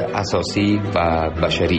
اساسی و بشری.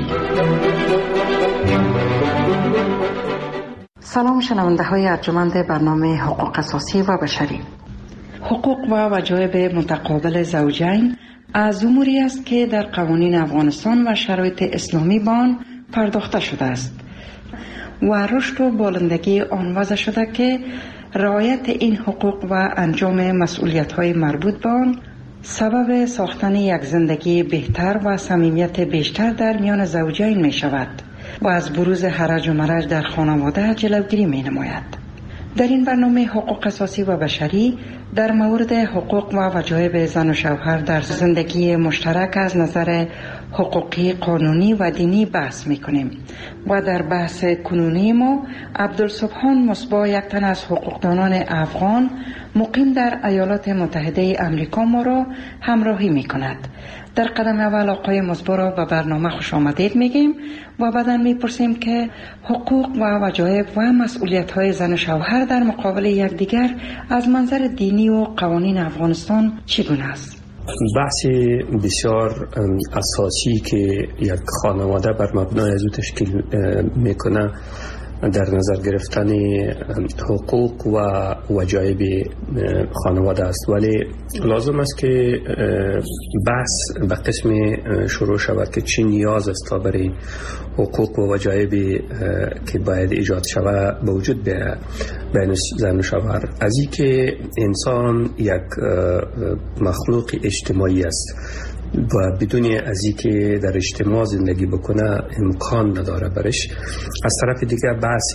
سلام شنونده های ارجمند برنامه حقوق اساسی و بشری. حقوق و وجایب متقابل زوجین از اموری است که در قوانین افغانستان و شرایط اسلامی به آن پرداخته شده است و رشد و بالندگی آن وضع شده که رعایت این حقوق و انجام مسئولیت‌های مربوط به آن سبب ساختن یک زندگی بهتر و صمیمیت بیشتر در میان زوجین می شود و از بروز هرج و مرج در خانواده جلوگیری می نماید. در این برنامه حقوق اساسی و بشری در مورد حقوق و وجایب زن و شوهر در زندگی مشترک از نظر حقوقی، قانونی و دینی بحث می کنیم و در بحث کنونی ما عبدالسبحان مصباح، یک تن از حقوقدانان افغان مقیم در ایالات متحده امریکا ما را همراهی می کند. در قدم اول آقای مصباح را به برنامه خوش آمدید میگیم و بعدا میپرسیم که حقوق و وجایب و مسئولیت‌های زن و شوهر در مقابل یکدیگر از منظر دینی و قوانین افغانستان چگونه است؟ بحث بسیار اساسی که یک خانواده بر مبنای از او تشکیل میکنه در نظر گرفتن حقوق و وجایب خانواده است، ولی لازم است که بحث به قسم شروع شود که چی نیاز است تا برای حقوق و وجایب که باید ایجاد شود به وجود بین زن و شوهر. از این که انسان یک مخلوق اجتماعی است و بدون از این که در اجتماع زندگی بکنه امکان نداره برش. از طرف دیگه بحث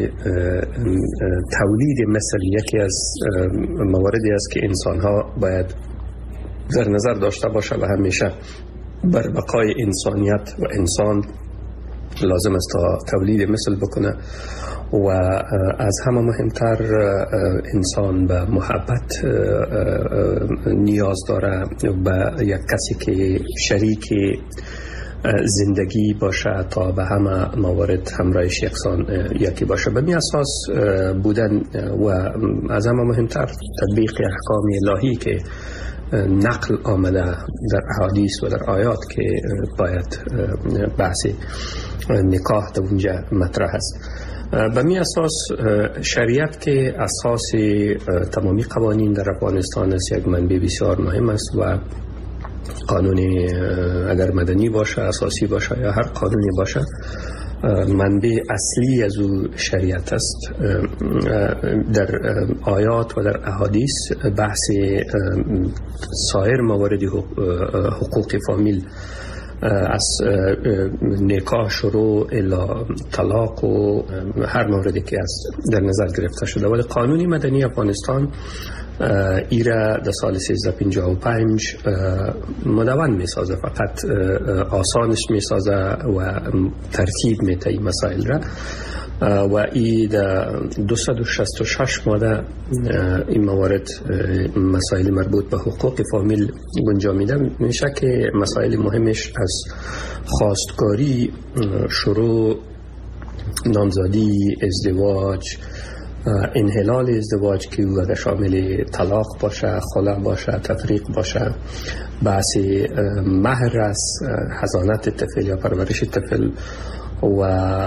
تولید مثل یکی از مواردی است که انسان ها باید در نظر داشته باشه و همیشه بر بقای انسانیت و انسان لازم است تا تولید مثل بکنه و از همه مهمتر انسان به محبت نیاز داره، به یک کسی که شریک زندگی باشه تا به همه موارد همراهش یکسان یکی باشه. به می اساس بودن و از همه مهمتر تطبیق احکام الهی که نقل آمده در احادیث و در آیات که باید بحث نکاح در اونجا مطرح است. به می اساس شریعت که اساس تمامی قوانین در افغانستان است یک منبع بسیار مهم است و قانون اگر مدنی باشه، اساسی باشه یا هر قانونی باشه، منبع اصلی از او شریعت است. در آیات و در احادیث بحث سایر موارد حقوق فامیل از نکاح شروع الی طلاق و هر موردی که از در نظر گرفته شده، ولی قانون مدنی افغانستان ایره در سال 1355 مدون می سازه، فقط آسانش می سازه و ترتیب می ته این مسائل را و ای در 266 ماده این موارد مسائل مربوط به حقوق فامیل گنجانیده میشه که مسائل مهمش از خواستگاری، شروع، نامزدی، ازدواج، انحلال ازدواج که اگر شامل طلاق باشه، خلع باشه، تفریق باشه، بحث مهر است، حضانت طفل یا پرورش طفل و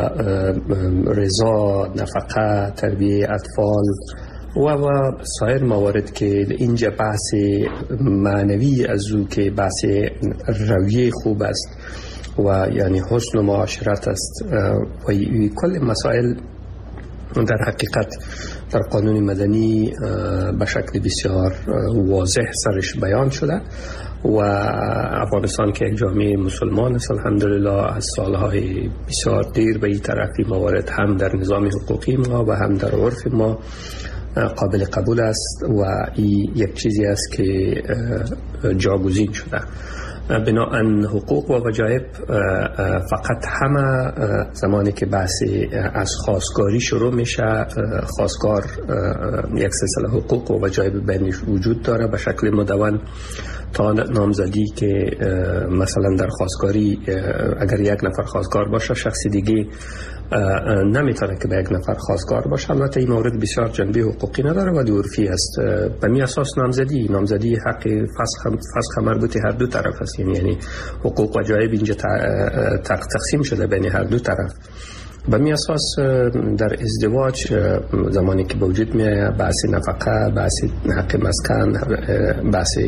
رضا، نفقه، تربیه اطفال و سایر موارد که اینجا بحث معنوی از او که بحث رویه خوب است و یعنی حسن و معاشرت است و کل مسائل در حقیقت در قانون مدنی به شکل بسیار واضح سرش بیان شده و افغانستان که یک جامعه مسلمان است الحمدلله از سالهای بسیار دیر به این طرفی موارد هم در نظام حقوقی ما و هم در عرف ما قابل قبول است و این یک چیزی است که جاگزین شده. بنابراین حقوق و وجایب فقط همه زمانی که بحث از خواستگاری شروع میشه، خواستگار یک سلسله حقوق و وجایب بینش وجود داره به شکل مدون تا نامزدی که مثلا در خواستگاری اگر یک نفر خواستگار باشه، شخص دیگه نمیتونه که به یک نفر خواستگار باشه. البته این مورد بسیار جنبه حقوقی نداره و عرفی است. به می اساس نامزدی حق فسخ مربوط هر دو طرف است، یعنی حقوق و جایب اینجا تقسیم شده بین هر دو طرف. به می اساس در ازدواج زمانی که به وجود میاد بحث نفقه، بحث حق مسکن، بحث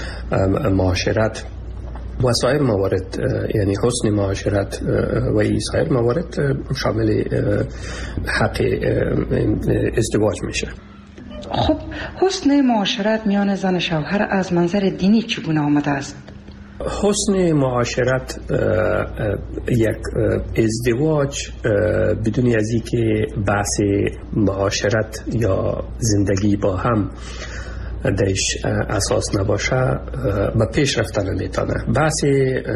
معاشرت و سایر موارد، یعنی حسن معاشرت و این سایر موارد شامل حق ازدواج میشه. خب حسن معاشرت میان زن و شوهر از منظر دینی چگونه آمده است؟ حسن معاشرت یک ازدواج بدون از اینکه بحث معاشرت یا زندگی با هم درش اساس نباشه به پیش رفتن نمیتونه. بحث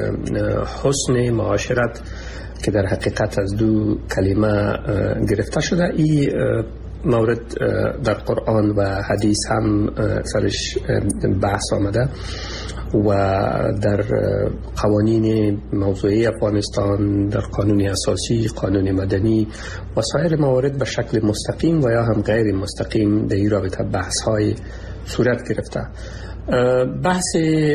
حسن معاشرت که در حقیقت از دو کلمه گرفته شده، این مورد در قرآن و حدیث هم سرش بحث آمده و در قوانین موضوعی افغانستان، در قانون اساسی، قانون مدنی و سایر موارد به شکل مستقیم و یا هم غیر مستقیم در این رابطه بحث های صورت گرفته. بحث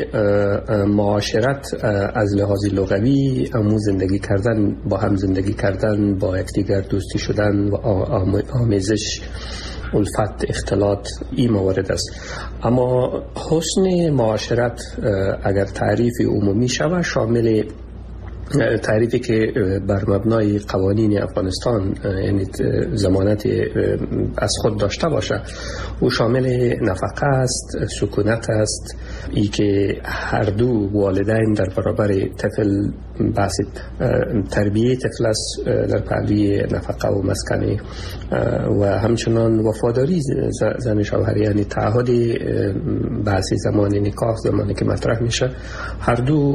معاشرت از لحاظ لغوی همون زندگی کردن، با هم زندگی کردن، با یکدیگر دوستی شدن و آمیزش، الفت، اختلاط، این موارد است. اما حسن معاشرت اگر تعریف عمومی شود، شامل تعریفی که بر مبنای قوانین افغانستان یعنی ضمانت از خود داشته باشه، او شامل نفقه است، سکونت است، ای که هر دو والدین در برابر طفل بحث تربیه طفل است در پهلوی نفقه و مسکنی و همچنان وفاداری زن شوهر، یعنی تعهد بحث زمان نکاح، زمانی که مطرح میشه، هر دو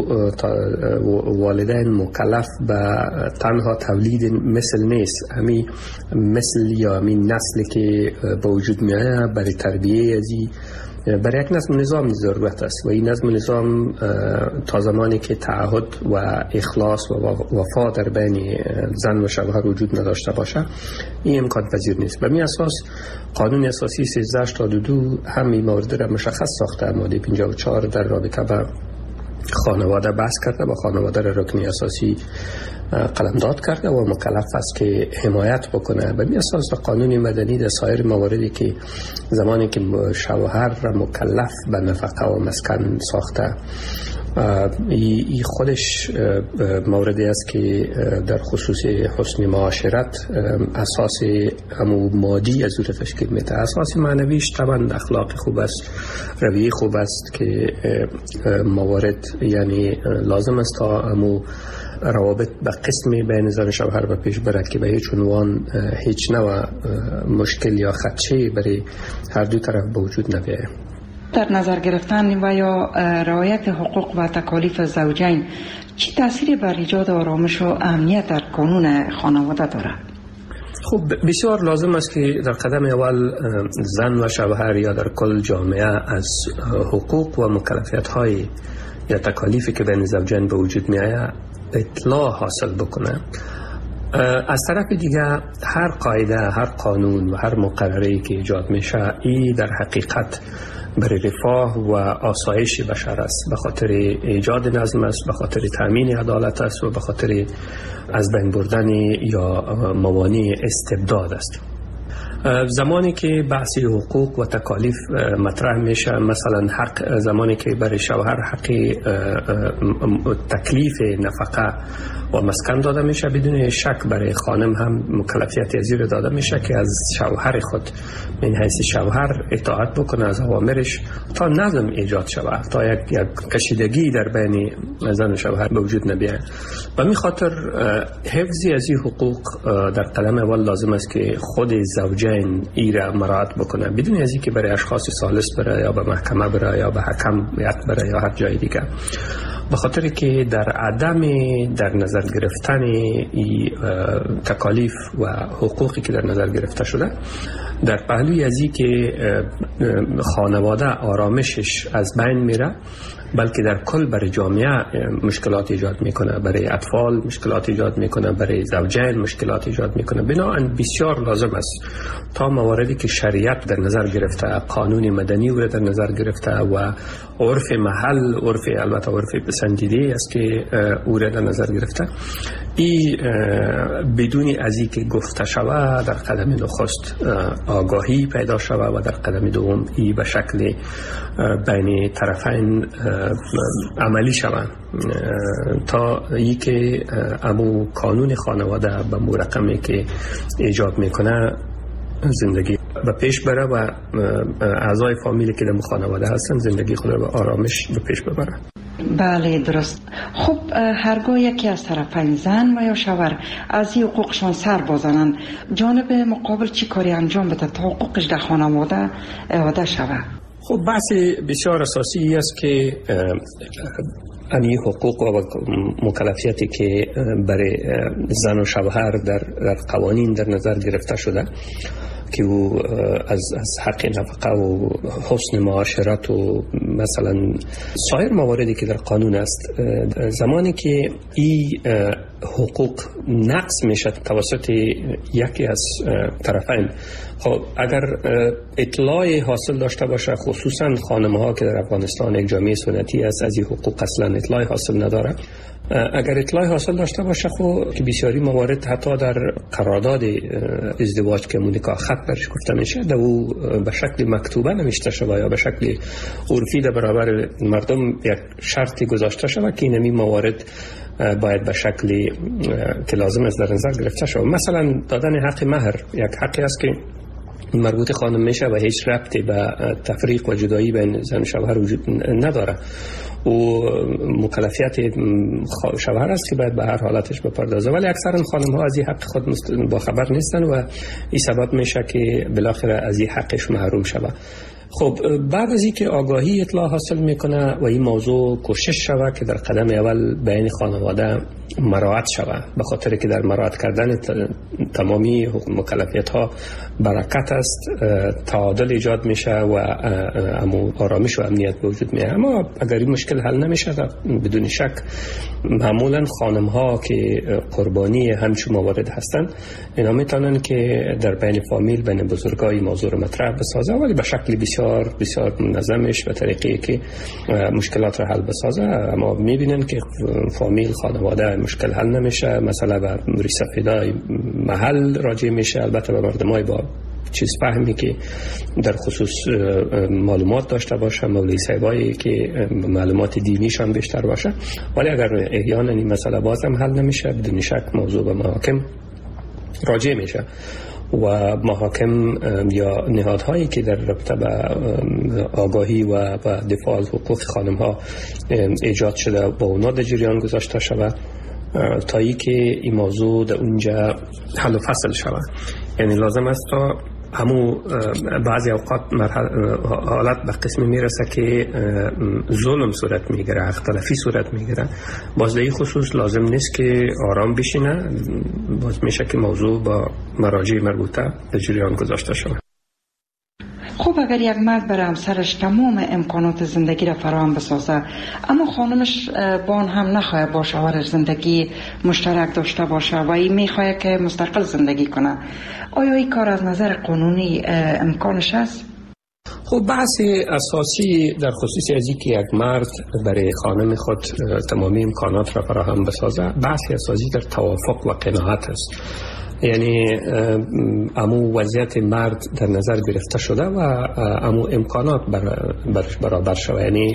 والدین مکلف به تنها تولید مثل نیست، همین مثل یا همین نسلی که به وجود میاد برای تربیه ازی برای یک نظم ضرورت است و این نظم تا زمانی که تعهد و اخلاص و وفا در بین زن و شوهر وجود نداشته باشه این امکان پذیر نیست. به می اساس قانون اساسی 1382 همین مورد را مشخص ساخته. ماده 54 در رابطه با خانواده بحث کرده و خانواده را رکن اساسی قلمداد کرده و مکلف است که حمایت بکنه. به اساس قانون مدنی در سایر مواردی که زمانی که شوهر را مکلف به نفقه و مسکن ساخته، این خودش موردی است که در خصوص حسن معاشرت اساس همو مادی از او تشکیل میده. اساس معنویش طبعا اخلاق خوب است، رویه خوب است که موارد یعنی لازم است تا همو روابط به قسمی بین زن و شوهر به پیش برد که به هیچ عنوان هیچ نوع مشکل یا خدشه برای هر دو طرف به وجود نبیاید. در نظر گرفتن و یا رعایت حقوق و تکالیف زوجین چه تأثیری بر ایجاد آرامش و امنیت در قانون خانواده دارد؟ خب بسیار لازم است که در قدم اول زن و شوهر یا در کل جامعه از حقوق و مکلفیت های یا تکالیفی که بین زوجین به وجود می آید اطلاع حاصل بکنه. از طرف دیگه هر قاعده، هر قانون و هر مقرری که ایجاد میشه این در حقیقت برای رفاه و آسایش بشر است، به خاطر ایجاد نظم است، به خاطر تامین عدالت است و به خاطر از بین بردن یا موانع استبداد است. زمانی که بحث حقوق و تکالیف مطرح میشه، مثلا حق زمانی که برای شوهر حق تکلیف نفقه و مسکن داده میشه، بدون شک برای خانم هم مکلفیت ازیر داده میشه که از شوهر خود من حیث شوهر اطاعت بکنه از اوامرش تا نظم ایجاد شود، تا یک کشیدگی در بین زن و شوهر به وجود نبیاید. و می خاطر حفظی از این حقوق در قدم اول لازم است که خود زوجین ایره مراعات بکنه، بدون از اینکه برای اشخاص ثالث بره یا به محکمه بره یا به حکم بره یا هر جای دیگه، به خاطر که در عدم در نظر گرفتن ای تکالیف و حقوقی که در نظر گرفته شده، در پهلوی از این که خانواده آرامشش از بین میره، بلکه در کل برای جامعه مشکلات ایجاد میکنه، برای اطفال مشکلات ایجاد میکنه، برای زوجین مشکلات ایجاد میکنه. بنابراین بسیار لازم است تا مواردی که شریعت در نظر گرفته، قانون مدنی رو در نظر گرفته و عرف محل، البته عرف پسندیده است که او را در نظر گرفته، این بدون از اینکه گفته شود در قدم نخست آگاهی پیدا شود و در قدم دوم این به شکل بین طرفین عملی شود تا ای که امو قانون خانواده به مو رقمی که ایجاد میکنه زندگی به پیش بره و اعضای فامیلی که در خانواده هستن زندگی خود را به آرامش به پیش ببره. بله درست. خب هرگاه یکی از طرفین زن و یا شوهر از این حقوقشان سر بازنند، جانب مقابل چی کاری انجام بده تا حقوقش در خانواده اعاده شود؟ خب بحث بسیار اساسی است که این حقوق و مکلفیتی که برای زن و شوهر در قوانین در نظر گرفته شده که او از حق نفقه و حسن معاشرت و مثلا سایر مواردی که در قانون است، زمانی که این حقوق نقض میشه توسط یکی از طرفین، خب اگر اطلاع حاصل داشته باشه، خصوصا خانم‌ها که در افغانستان یک جامعه سنتی است از این حقوق اصلا اطلاع حاصل نداره، اگر اطلاع حاصل داشته باشه خب که بسیاری موارد حتی در قرارداد ازدواج که نکاح خط برش گفته میشه در او به شکل مکتوبه نوشته شده یا به شکل عرفی در برابر مردم یک شرطی گذاشته شده که این موارد باید به شکلی که لازم است در نظر گرفته شود. مثلا دادن حق مهر یک حقی است که مربوط خانم میشه و هیچ ربطی به تفریق و جدایی بین زن و شوهر وجود نداره و مکلفیت شوهر است که باید به هر حالتش بپردازه، ولی اکثرا خانم ها از این حق خود با خبر نیستن و این سبب میشه که بالاخره از این حقش محروم شود. خب بعد از اینکه آگاهی اطلاع حاصل میکنه و این موضوع کوشش شود که در قدم اول بین خانواده مراعات شود، به خاطر که در مراعات کردن تمامی مکلفیت ها برکت است، تعادل ایجاد میشه و آرامش و امنیت به وجود میاد. اما اگر این مشکل حل نمیشه بدون شک معمولا خانم ها که قربانی همچون موارد هستند اینا میتونن که در بین فامیل بین بزرگای موضوع رو مطرح بسازه، ولی به شکل بسیار بسیار منظمش به طریقی که مشکلات رو حل بسازه. اما میبینن که فامیل خانواده مشکل حل نمیشه، مثلا به ریسفیدای محل راجع میشه، البته به مردمای با چیز فهمی که در خصوص معلومات داشته باشه، مولوی صاحبایی که معلومات دینیشان بیشتر باشه، ولی اگر احیانا این مسئله بازم حل نمیشه بدون شک موضوع به محاکم راجع میشه و محاکم یا نهادهایی که در رابطه به آگاهی و دفاع از حقوق خانم ها ایجاد شده با اونا در جریان گذاشته شود تا ای که این موضوع در اونجا حل و فصل شود. یعنی لازم است تا همو بعضی اوقات حالت به قسمی میرسه که ظلم صورت میگیره، حق تلفی صورت میگیره، باز در این خصوص لازم نیست که آرام بشینه، باز میشه که موضوع با مراجع مربوطه به جریان گذاشته شود. خب اگر یک مرد برای همسرش تمام امکانات زندگی را فراهم بسازه اما خانمش با آن هم نخواهد با شوهرش زندگی مشترک داشته باشه و این میخواهد که مستقل زندگی کنه، آیا این کار از نظر قانونی امکانش است؟ خب بحث اساسی در خصوص از اینکه یک مرد برای خانم خود تمامی امکانات را فراهم بسازه بحث اساسی در توافق و قناعت است. یعنی امو وضعیت مرد در نظر گرفته شده و امو امکانات برش برابر شده، یعنی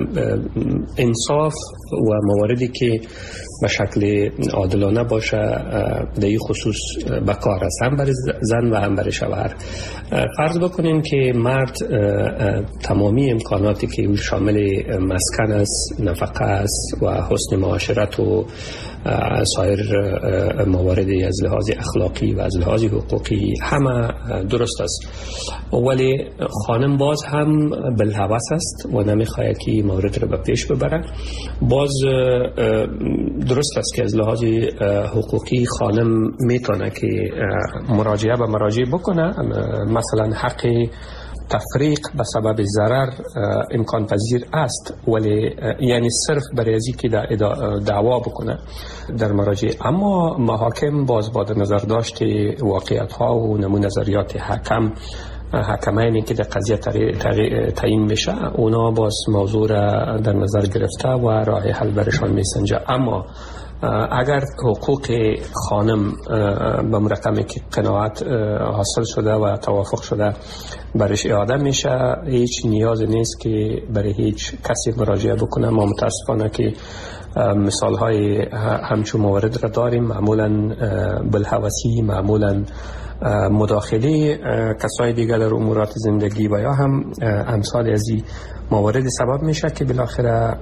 انصاف و مواردی که به شکل عادلانه باشه در این خصوص به کار است، هم برای زن و هم برای شوهر. فرض بکنیم که مرد تمامی امکاناتی که شامل مسکن است، نفقه است و حسن معاشرت و سایر مواردی از لحاظ اخلاقی و از لحاظ حقوقی همه درست است، ولی خانم باز هم بالهوس است و نمیخواهد که مورد رو به پیش ببره. باز درست است که از لحاظ حقوقی خانم میتونه که مراجعه به مراجع بکنه، مثلا حق تفریق به سبب ضرر امکان پذیر است، ولی یعنی صرف برای ازی که دعوا بکنه در مراجع. اما محاکم باز با نظر داشت واقعیت ها و نمو نظریات حکمینی که در قضیه تعیین میشه، اونا باز موضوع را در نظر گرفته و راه حل برشان میسنجه. اما اگر حقوق خانم به مرقمی که قناعت حاصل شده و توافق شده برش اعاده میشه، هیچ نیاز نیست که برای هیچ کسی مراجعه بکنه. ما متاسفانه که مثال های همچون موارد را داریم، معمولا بالهوسی، معمولا مداخله کسای دیگر در امورات زندگی و یا هم امثال از این موارد سبب میشه که بالاخره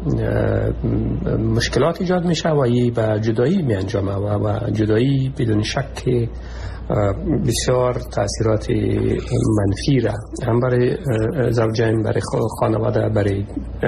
مشکلات ایجاد میشه و این به جدایی می انجامه و جدایی بدون شک بسیار تاثیرات منفی را هم برای زوجین، برای خانواده، برای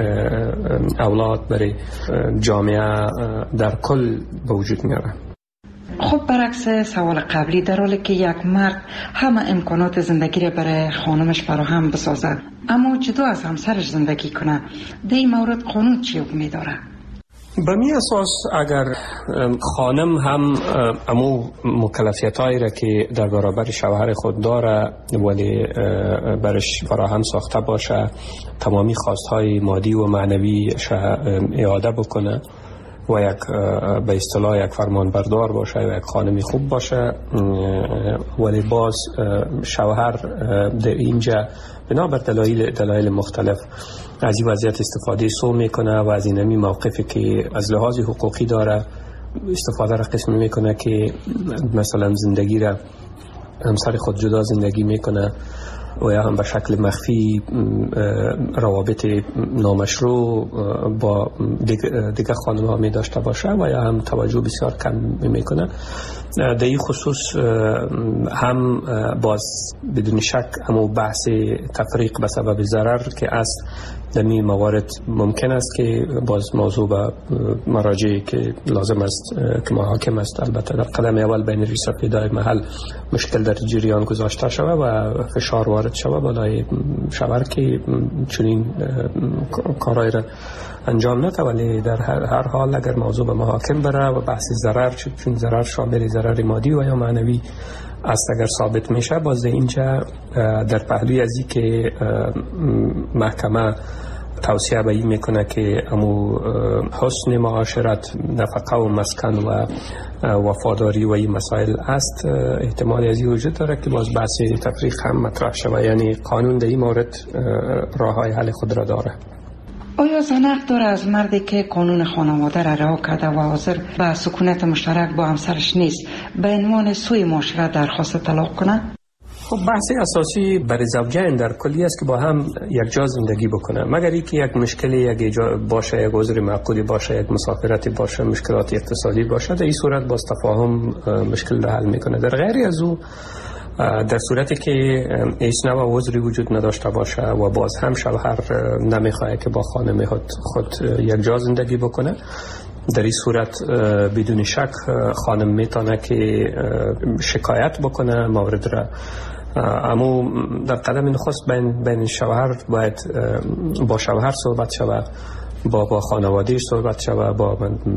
اولاد، برای جامعه در کل به وجود میاره. خب برعکس سوال قبلی، در حالی که یک مرد همه امکانات زندگی را برای خانمش فراهم بسازد اما جدا از همسرش زندگی کنه، در این مورد قانون چی حکم داره؟ به می اساس اگر خانم هم امو مکلفیتایی را که در برابر شوهر خود داره ولی برش فراهم ساخته باشه، تمامی خواستهای مادی و معنوی اعاده بکنه و یک به اصطلاح یک فرمان بردار باشه و یک خانمی خوب باشه، ولی باز شوهر در اینجا بنابر دلایل مختلف از این وضعیت استفاده سو میکنه و از اینمی موقفی که از لحاظ حقوقی داره استفاده را قسم میکنه که مثلا زندگی را همسر خود جدا زندگی میکنه و یا هم به شکل مخفی روابط نامشروع با دیگه خانم ها می داشته باشه و یا هم توجه بسیار کم میکنه. در این خصوص هم باز بدون شک همو بحث تفریق به سبب ضرر که است، در این موارد ممکن است که باز موضوع به مراجعی که لازم است که محاکم است البته در قدم اول بین ریسافیدای محل مشکل در جریان گذاشته شود و فشار وارد شود بالای شوهر که چنین کارهای را انجام نده، ولی در هر حال اگر موضوع به محاکم بره و بحث ضرر، چون ضرر شامل ضرر مادی و یا معنوی است، اگر ثابت میشه، باز اینجا در پهلوی ازی که محکمه توصیه به این میکنه که امو حسن معاشرت، نفقه و مسکن و وفاداری و این مسائل است، احتمال ازی وجود داره که باز بحث تفریق هم مطرح شود. یعنی قانون در این مورد راه های حل خود را داره. آیا زنق داره از مردی که قانون خانواده را رها کرده و حاضر به سکونت مشترک با همسرش نیست به عنوان سوی معاشرت درخواست طلاق کنه؟ خب بحث اساسی برای زوجین در کلی است که با هم یک جا زندگی بکنه، مگر اینکه یک مشکلی یک باشه، یک عذر معقولی باشه، یک مسافرتی باشه، مشکلات اقتصادی باشه، در این صورت باز تفاهم مشکل را حل میکنه. در غیر از او، در صورتی که هیچ نوع عذری وجود نداشته باشه و باز هم شوهر نمیخواد که با خانم خود یک جا زندگی بکنه، در این صورت بدون شک خانم میتونه که شکایت بکنه مورد را. اما در قدم نخست بین شوهر باید با شوهر صحبت شود، با خانوادهش صحبت شود، با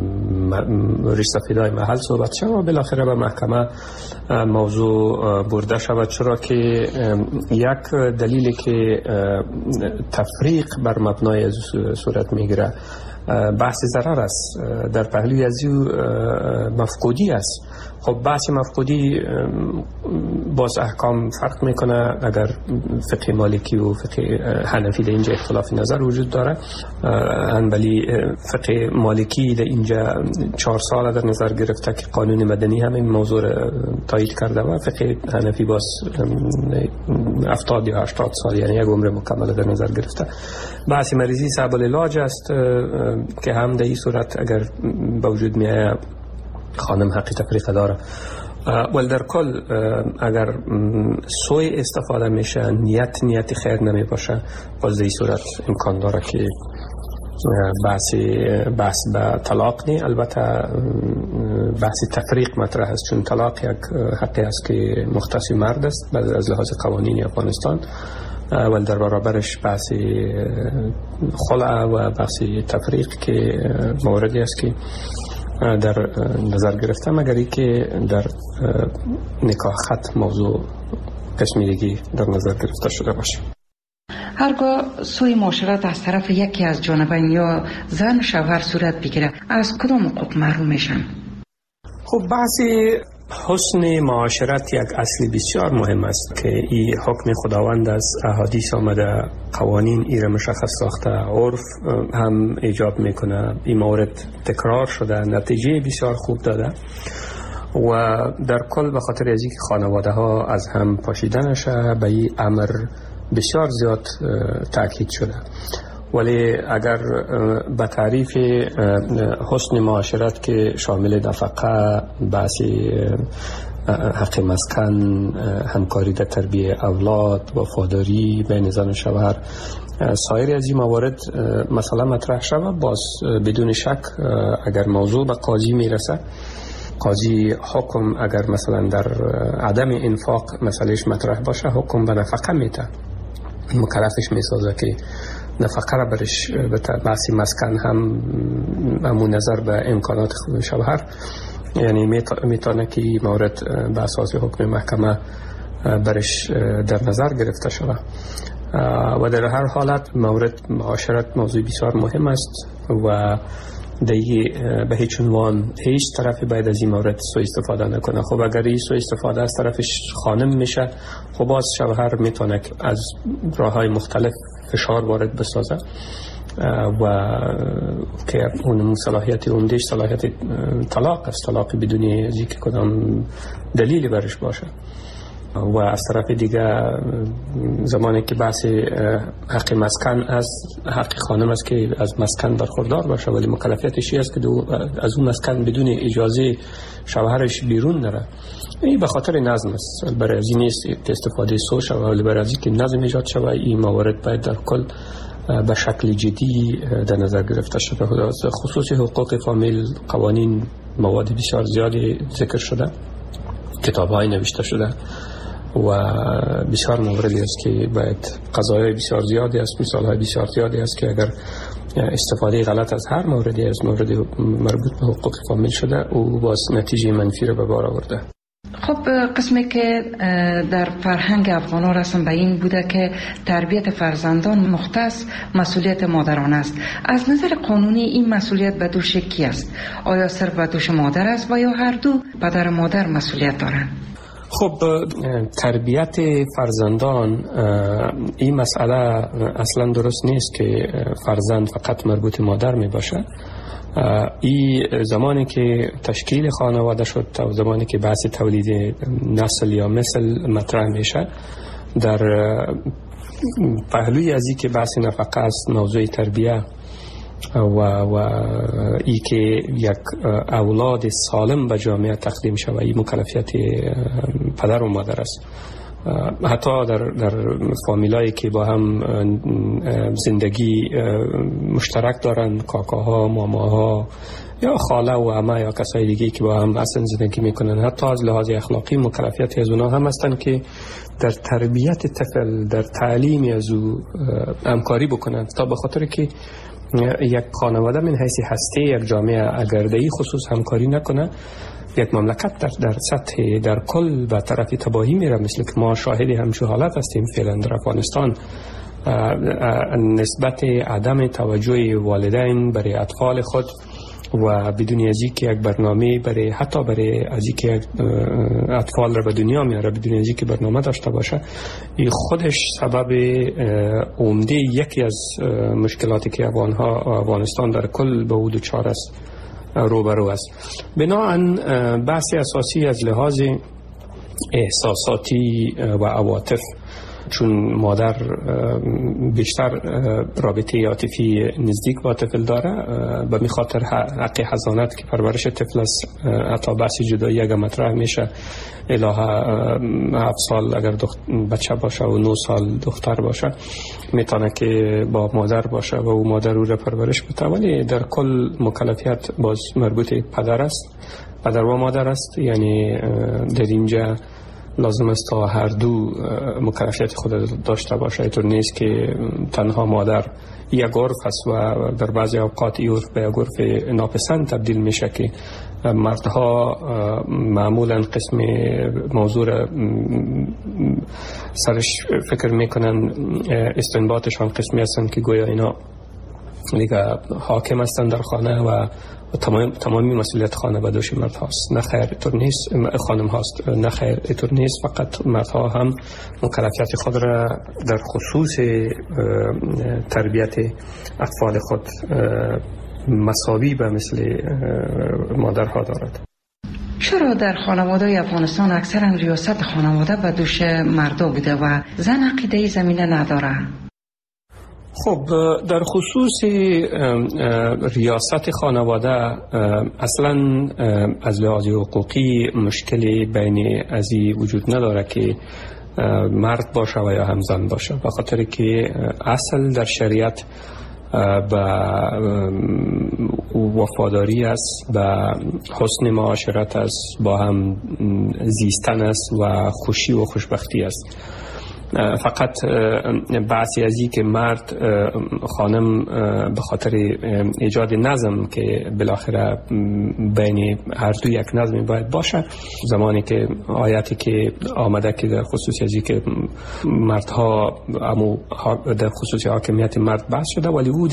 ریسافیدای محل صحبت شود و بالاخره به محکمه موضوع برده شود، چرا که یک دلیلی که تفریق بر مبنای صورت میگیره بحث ضرر است، در پهلوی از مفقودی است. خب بحث مفقودی باز احکام فرق میکنه. اگر فقه مالکی و فقه حنفی در اینجا اختلاف نظر وجود داره، ولی فقه مالکی در اینجا 4 سال در نظر گرفته که قانون مدنی هم این موضوع را تایید کرده و فقه حنفی باز 70 یا 80 سال، یعنی یک عمر مکمل در نظر گرفته. بحث مریضی صعب العلاج است که هم در این صورت اگر با وجود میاد خانم حق تفریق داره. ولی در کل اگر سوی استفاده میشه، نیت خیر نمی باشه، باز در این صورت امکان داره که بحث به طلاق نی. البته بحث تفریق مطرح است، چون طلاق یک حقی است که مختص مرد است از لحاظ قوانین افغانستان ولی در برابرش بحث خلع و بحث تفریق که موردی است که در نظر گرفته، مگر ای که در نکاح خط موضوع قسمی دیگه در نظر گرفته شده باشه. هرگاه سوی معاشرت از طرف یکی از جانبین یا زن شوهر صورت بگیره، از کدام حقوق محروم میشن؟ خب بحث حسن معاشرت یک اصل بسیار مهم است که این حکم خداوند از احادیث آمده، قوانین ای را مشخص ساخته، عرف هم ایجاب میکنه، این مورد تکرار شده، نتیجه بسیار خوب داده و در کل به خاطر از اینکه خانواده ها از هم پاشیده نشه به این امر بسیار زیاد تاکید شده. ولی اگر به تعریف حسن معاشرت که شامل نفقه، بحث حق مسکن، همکاری در تربیت اولاد، وفاداری بین زن و شوهر، سایر از این موارد مثلا مطرح شود، باز بدون شک اگر موضوع به قاضی میرسه، قاضی حکم اگر مثلا در عدم انفاق مسئلهش مطرح باشه، حکم به نفقه میده، مکلفش میسازه که نفقه را برش به بحث مسکن هم همون نظر به امکانات شوهر، یعنی میتونه که مورد به اساس حکم محکمه برش در نظر گرفته شود. و در هر حالت مورد معاشرت موضوع بسیار مهم است و دیگه به هیچ عنوان هیچ طرفی باید از این مورد سوء استفاده نکنه. خب اگر این سوء استفاده از طرفش خانم میشه، خب باز شوهر میتونه از راههای مختلف فشار وارد بسازه و که اون صلاحیت اوندش صلاحیت طلاق است، طلاق بدون از اینکه کدام دلیلی برش باشه. و از طرف دیگه زمانی که بحث حق مسکن است، حق خانم است که از مسکن برخوردار باشه، ولی مکلفیتش است که از اون مسکن بدون اجازه شوهرش بیرون نره. این به خاطر نظم است، برای از این نیست که استفاده سو شود، ولی برای از این که نظم ایجاد شود. این موارد باید در کل به شکل جدی در نظر گرفته شده. خصوص حقوق فامیل قوانین مواد بسیار زیادی ذکر شده، کتاب‌های نوشته شده و بسیار موردی است که باید قضایای بسیار زیادی است، مثالهای بسیار زیادی است که اگر استفاده غلط از هر موردی از مورد مربوط به حقوق فامیل شده او باز نتیجه منفی را به بار آورده. خب قسمی که در فرهنگ افغان ها رسم به این بوده که تربیت فرزندان مختص مسئولیت مادران است. از نظر قانونی این مسئولیت به دوش کی است؟ آیا صرف به دوش مادر است و یا هر دو پدر و مادر مسئولیت دارند؟ خب تربیت فرزندان این مسئله اصلا درست نیست که فرزند فقط مربوط مادر می باشه. این زمانی که تشکیل خانواده شد و زمانی که بحث تولید نسل یا مثل مطرح میشه، در پهلوی از این که بحث نفقه است، موضوع تربیه و ای که یک اولاد سالم به جامعه تقدیم شود، این مکلفیت پدر و مادر است. حتی در فامیلایی که با هم زندگی مشترک دارن، کاکاها، ماماها یا خاله و عمه یا کسای دیگه که با هم اصلا زندگی میکنن، حتی از لحاظ اخلاقی مکلفیت از اونا هم هستن که در تربیت طفل، در تعلیم از او همکاری بکنن، تا به خاطر که یک خانواده من حیث هسته یک جامعه اگر در این خصوص همکاری نکنه، یک مملکت در سطح در کل به طرف تباهی میره، مثل که ما شاهد همچون حالت هستیم فعلا در افغانستان. نسبت عدم توجه والدین برای اطفال خود و بدون از اینکه یک برنامه برای حتی برای از اینکه اطفال را به دنیا میاره بدون از اینکه برنامه داشته باشه، این خودش سبب عمده یکی از مشکلاتی که افغانستان در کل به حدود 4 است روبرو است. بنابراین بحث اساسی از لحاظ احساساتی و عواطف، چون مادر بیشتر رابطه عاطفی نزدیک با طفل داره، به می خاطر حق حضانت که پرورش طفل است، حتی بحث جدایی اگر مطرح میشه الهه 7 سال اگر بچه باشه و 9 سال دختر باشه میتونه که با مادر باشه و او مادر او را پرورش بده، ولی در کل مکلفیت باز مربوط پدر است، پدر و مادر است. یعنی در اینجا لازم است تا هر دو مکلفیت خود داشته باشه. اینطور نیست که تنها مادر یک عرف است و در بعضی اوقات این عرف به یک عرف ناپسند تبدیل میشه که مردها معمولا قسم موضوع سرش فکر میکنن، استنباطشان قسمی هستند که گویا اینا دیگه حاکم هستند در خانه و تمامی مسئولیت خانه به دوش مرد هاست. نه خیر، اینطور نیست. خانم هاست. نه خیر، اینطور نیست. فقط مردها هم مکلفیت خود را در خصوص تربیت اطفال خود مساوی به مثل مادرها دارد. چرا در خانواده افغانستان اکثرا ریاست خانواده به دوش مردا بوده و زن عقیده زمینه نداره؟ خب در خصوص ریاست خانواده اصلا از لحاظ حقوقی مشکلی بین ازی وجود نداره که مرد باشه و یا هم زن باشه، به خاطر که اصل در شریعت به وفاداری است، به حسن معاشرت است، با هم زیستن است و خوشی و خوشبختی است. فقط بحثی از این که مرد خانم به خاطر ایجاد نظم که بالاخره بین هر دو یک نظمی باید باشه، زمانی که آیاتی که آمده که در خصوص از این که مردها در خصوص حاکمیت مرد بحث شده، ولی او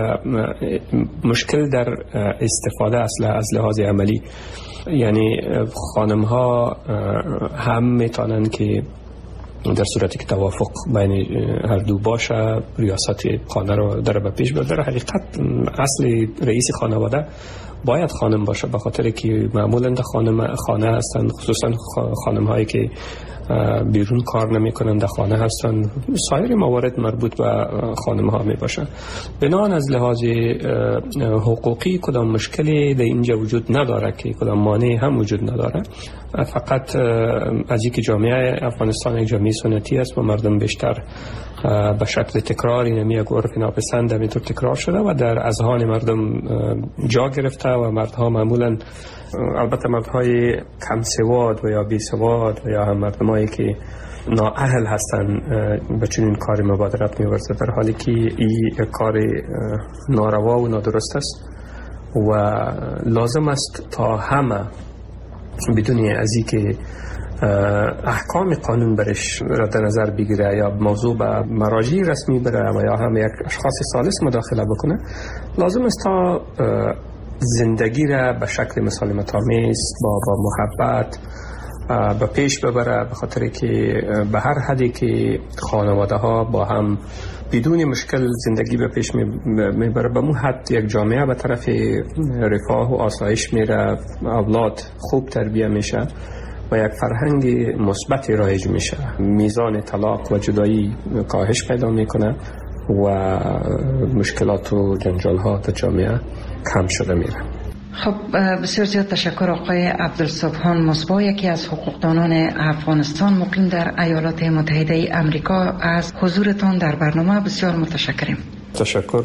مشکل در استفاده اصلا از لحاظ عملی، یعنی خانم ها هم میتونن که در صورتی که توافق بین هر دو باشه ریاست خانه رو در به پیش ببره. در حقیقت اصل رئیس خانواده باید خانم باشه، به خاطر که معمولا در خانه هستند، خصوصا خانم هایی که بیرون کار نمی کنند در خانه هستند. سایر موارد مربوط به خانم ها می باشند. بنابراین از لحاظ حقوقی کدام مشکلی در اینجا وجود نداره که کدام مانع هم وجود نداره. فقط از اینکه جامعه افغانستان یک جامعه سنتی است و مردم بیشتر به شکل تکراری نمی یک عرف ناپسند همینطور تکرار شده و در اذهان مردم جا گرفته و مردها معمولا، البته مردهای کم سواد و یا بی سواد و یا هم مردمایی که نااهل هستن به چنین کاری مبادرت می‌ورزه، در حالی که این کار ناروا و نادرست است و لازم است تا همه بدون از اینکه احکام قانون برش را در نظر بگیره یا موضوع به مراجع رسمی بره و یا هم یک اشخاص ثالث مداخله بکنه، لازم است تا زندگی را به شکل مسالمت آمیز با محبت به پیش ببره، به خاطر که به هر حدی که خانواده ها با هم بدون مشکل زندگی به پیش میبره، به مو حد یک جامعه به طرف رفاه و آسایش میره، اولاد خوب تربیه میشه و یک فرهنگ مثبت رایج میشه، میزان طلاق و جدایی کاهش پیدا میکنه و مشکلات و جنجال ها در جامعه کم شده میره. خب بسیار زیاد تشکر آقای عبدالصبحان مصباح، یکی از حقوقدانان افغانستان مقیم در ایالات متحده امریکا، از حضورتان در برنامه بسیار متشکریم. تشکر.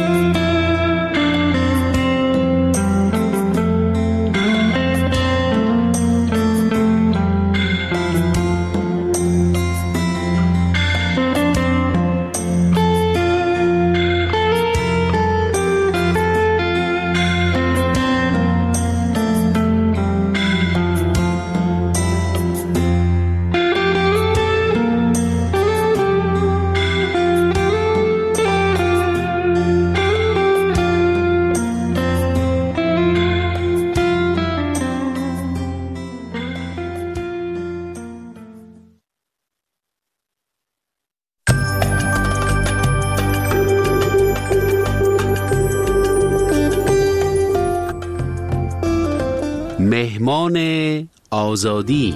مهمان آزادی.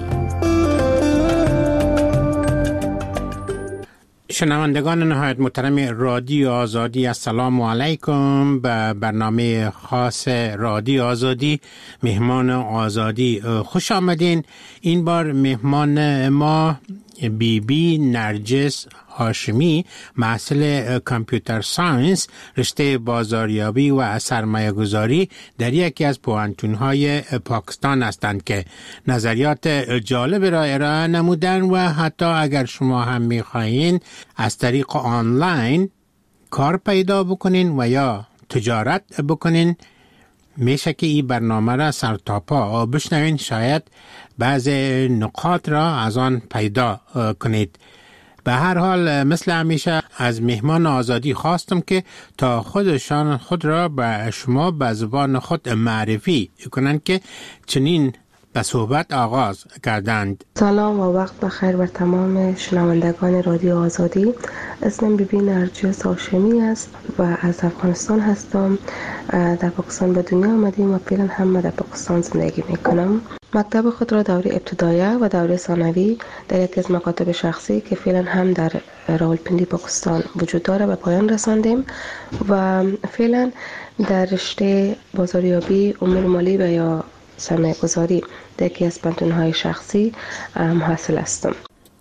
شنوندگان نهایت محترم رادیو آزادی، السلام علیکم. به برنامه خاص رادیو آزادی مهمان آزادی خوش آمدین. این بار مهمان ما بی نرجس هاشمی محصل کامپیوتر ساینس رشته بازاریابی و سرمایه گذاری در یکی از پوهنتون‌های پاکستان هستند که نظریات جالب را ارائه نمودن و حتی اگر شما هم می‌خواهید از طریق آنلاین کار پیدا بکنین و یا تجارت بکنین میشه که این برنامه را سر تا پا بشنوین، شاید بعض نقاط را از آن پیدا کنید. به هر حال مثل همیشه از مهمان آزادی خواستم که تا خودشان خود را به شما به زبان خود معرفی کنند که چنین به صحبت آغاز کردند. سلام و وقت بخیر بر تمام شنوندگان رادیو آزادی. اسمم بیبی نرجس هاشمی است و از افغانستان هستم. در پاکستان به دنیا آمدیم و فعلا هم در پاکستان زندگی میکنم. مکتب خود را دوره ابتدایه و دوره ثانوی در یکی از مکاتب شخصی که فعلا هم در راولپنڈی پاکستان وجود داره به پایان رساندیم و فعلا در رشته بازاریابی، امور مالی و یا سرمایه گذاری در یکی از پانتون‌های شخصی محصل هستم.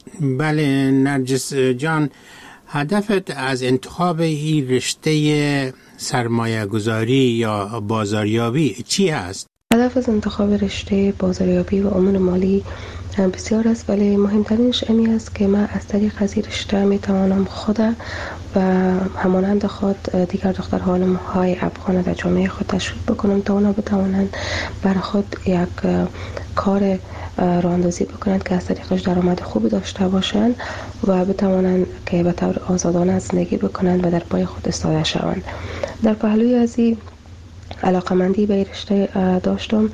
بله نرجس جان، هدفت از انتخاب این رشته سرمایه گذاری یا بازاریابی چی است؟ هدف از انتخاب رشته بازاریابی و امور مالی بسیار است، ولی مهمترینش امی است که من از طریق از این رشته می توانم خود و همانند خود دیگر دختران های افغان در جامعه خود تشویق بکنم تا اونا بتوانند برای خود یک کار راه اندازی بکنند که از طریقش درآمد خوبی داشته باشند و بتوانند که به طور آزادانه زندگی بکنند و در پای خود ایستاده شوند. در پهلوی از این علاقمندی به این رشته داشتم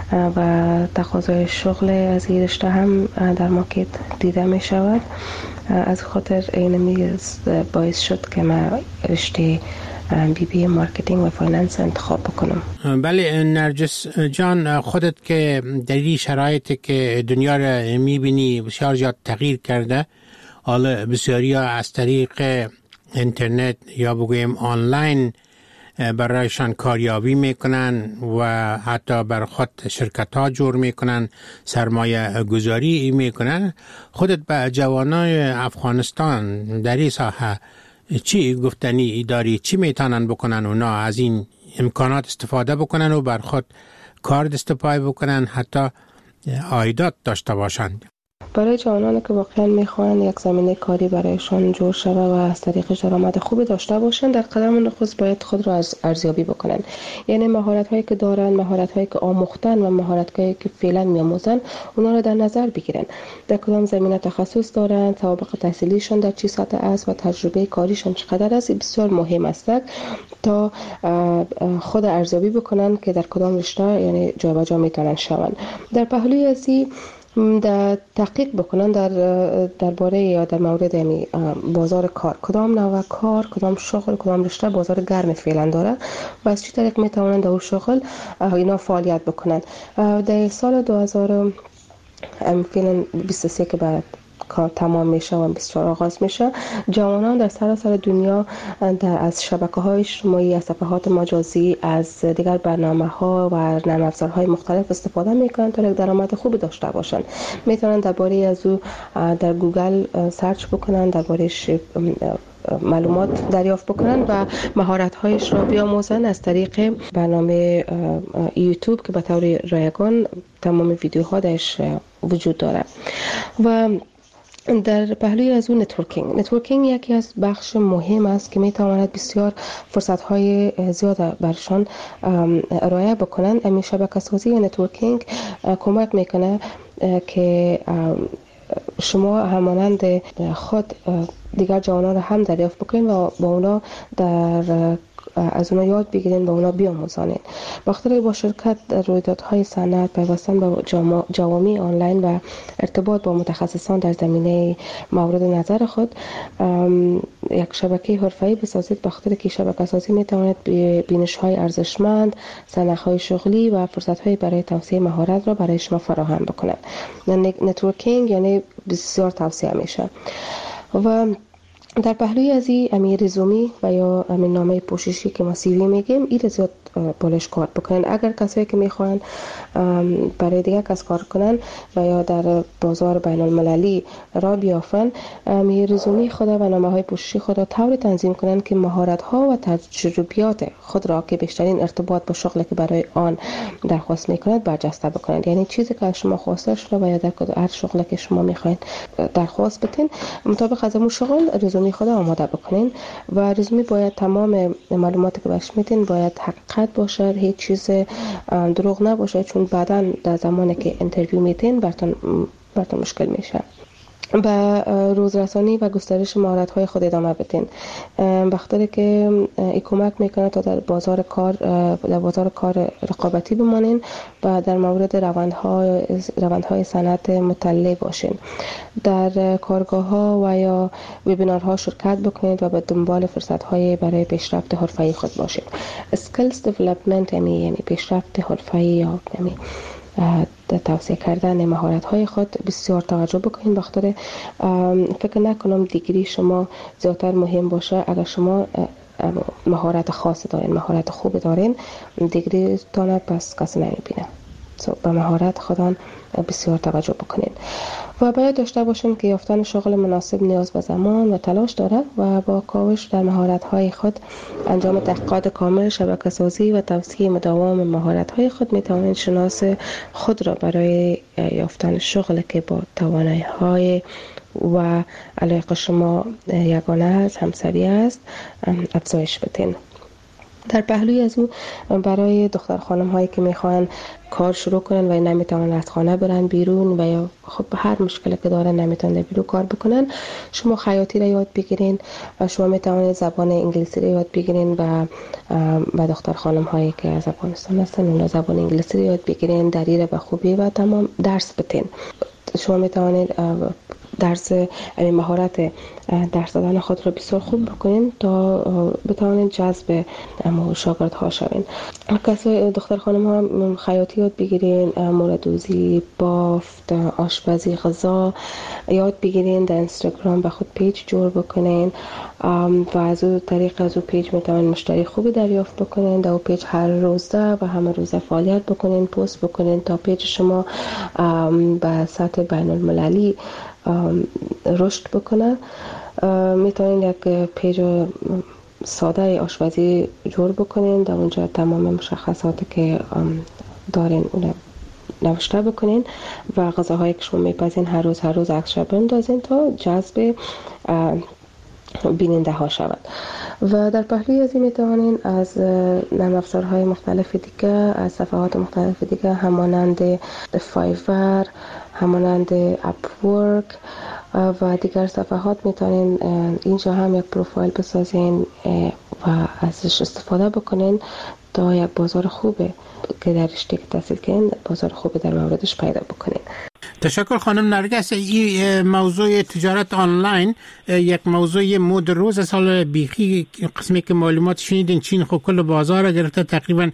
و تقاضای شغل از این رشته هم در مارکت دیده می شود. از خاطر این باعث شد که من رشته بی مارکتینگ و فایننس انتخاب بکنم. بله نرجس جان، خودت که در این شرایطی که دنیا را میبینی بسیار زیاد تغییر کرده، حالا بسیاری از طریق اینترنت یا بگویم آنلاین برایشان کاریابی میکنن و حتی بر خود شرکت ها جور میکنن، سرمایه گذاری میکنن. خودت به جوانای افغانستان در این ساحه چی گفتنی داری؟ چی میتونن بکنن اونا از این امکانات استفاده بکنن و بر خود کار دست پای بکنن، حتی عایدات داشته باشند؟ برای جوانانی که واقعا میخوان یک زمینه کاری برایشان جور شود و از طریقش درآمد خوبی داشته باشن، در قدم نخست باید خود را ارزیابی بکنن. یعنی مهارت هایی که دارن، مهارت هایی که آموختن و مهارت هایی که فعلا میآموزن، اونا را در نظر بگیرن. در کدام زمینه تخصص دارن، سابقه تحصیلیشون در چه سطح است و تجربه کاریشون چقدر است. بسیار مهم است تا خود ارزیابی بکنن که در کدام رشته یعنی جابجا میتونن شون. در پهلوی ازی در تحقیق بکنن درباره یا در مورد بازار کار، کدام نوع کار، کدام شغل، کدام رشته بازار گرم فعلا داره و از چه طریق میتونن در اون شغل اینا فعالیت بکنن. در سال 2023 که بعد کار تمام میشه و 24 آغاز میشه، جوانان در سراسر دنیا از شبکه‌های اجتماعی، از صفحات مجازی، از دیگر برنامه‌ها و نرم افزارهای مختلف استفاده میکنن تا یک درآمد خوبی داشته باشن. میتونن درباره از او در گوگل سرچ بکنن، درباره‌اش معلومات دریافت بکنن و مهارت‌هایش را بیاموزن از طریق برنامه یوتیوب که به طور رایگان تمام ویدیوها درش وجود داره. و در پهلوی از اون نتورکینگ یکی از بخش مهم است که میتواند بسیار فرصت‌های زیاد برشان ارائه بکنن. همین شبکه‌سازی و نتورکینگ کمک میکنه که شما همانند خود دیگر جوانان را هم دریافت بکنید و با اونا از اونا یاد بگیرین، با اونا بیاموزانین. بخاطر با شرکت در رویدادهای صنعت، پیوستن با جوامع آنلاین و ارتباط با متخصصان در زمینه مورد نظر خود یک شبکه حرفه‌ای بسازید. بخاطر که شبکه سازی میتواند بینش‌های ارزشمند، سنخ‌های شغلی و فرصت‌های برای توسعه مهارت را برای شما فراهم بکنند. نتورکینگ یعنی بسیار توسعه میشه. و در پهلوی از این رزومی و یا نامه پوششی که ما CV میگیم، این زیاد بالش کار بکنن. اگر کسایی که میخوان برای دیگه کس کار کنن و یا در بازار بین المللی را بیافن، رزومه خود و نامه‌های پوششی خود را طوری تنظیم کنن که مهارت‌ها و تجربیات خود را که بیشترین ارتباط با شغلی که برای آن درخواست میکنند برجسته بکنند. یعنی چیزی که از شما خواسته شده و یا در هر شغلی که شما میخواین درخواست بدین، مطابق از اون شغل رزومه خود آماده بکنین و رزومه باید تمام معلوماتی که بهش میدین باید حقیقت باشه، هیچ چیز دروغ نباشه، چون بعداً در زمانی که اینترویو میدین براتون مشکل میشه. به روزرسانی و گسترش مهارت‌های خود ادامه بدین، بخاطر که این کمک میکنه تا در بازار کار رقابتی بمانین و در مورد روندهای صنعت مطلع باشین. در کارگاه‌ها و یا وبینارها شرکت بکنید و به دنبال فرصت‌های برای پیشرفت حرفه‌ای خود باشید. skills development یعنی پیشرفت حرفه‌ای یا یعنی توسعه کردن مهارت‌های خود بسیار توجه بکنید. بخاطر فکر نکنم دیگری شما زیادتر مهم باشه. اگر شما مهارت خاصی دارین، مهارت خوب دارین، دیگری تانه پس کسی نمیبینه. به مهارت خودان بسیار توجه بکنید و باید داشته باشین که یافتن شغل مناسب نیاز به زمان و تلاش دارد و با کاوش در مهارت‌های خود، انجام تحقیقات کامل، شبکه‌سازی و توسعه مداوم مهارت‌های خود می‌توانید شناس خود را برای یافتن شغلی که با توانایی‌های و علاقه شما یگانه است، همسری است، افزایش بدین. در پهلوی از او برای دختر خانم هایی که میخوان کار شروع کنن و نمیتونن از خانه برن بیرون و یا خب هر مشکلی که دارن نمیتونن بیرون کار بکنن، شما خیاطی را یاد بگیرین و شما میتونید زبان انگلیسی را یاد بگیرین و دختر خانم هایی که از افغانستان هستن اون زبان انگلیسی را یاد بگیرین، دریره به خوبی و تمام درس بدین. شما میتونید مهارت درس دادن خود را بسیار خوب بکنین تا بتوانید جذب شاگردها شوین. کسای دختر خانم ها خیاطی یاد بگیرین، موردوزی، بافت، آشپزی، غذا یاد بگیرین، در اینستاگرام به خود پیج جور بکنین و از او طریق از او پیج میتوانید مشتری خوبی دریافت بکنین. در او پیج هر روزه و همه روزه فعالیت بکنین، پست بکنین تا پیج شما به سطح بین المللی رشد بکنه. میتونین یک پیج ساده آشپزی جور بکنین، در اونجا تمام مشخصاتی که دارین اون نوشته بکنین و غذاهایی که شما میپزین هر روز عکسش بندازین تا جذب بیننده ها شود. و در پهلوی از این میتوانین از نرم افزارهای مختلف دیگه، از صفحات مختلف دیگه همانند فایور، همانند اپورک و دیگر صفحات میتونین اینجا هم یک پروفایل بسازین و ازش استفاده بکنین تا یک بازار خوبه که در رشته که تحصیل کنین بازار خوبه در موردش پیدا بکنین. تشکر خانم نرگس. این موضوع تجارت آنلاین یک موضوع مد روز سال بیخی قسمی که معلومات شنیدین چین خب کل بازار را گرفته، تقریبا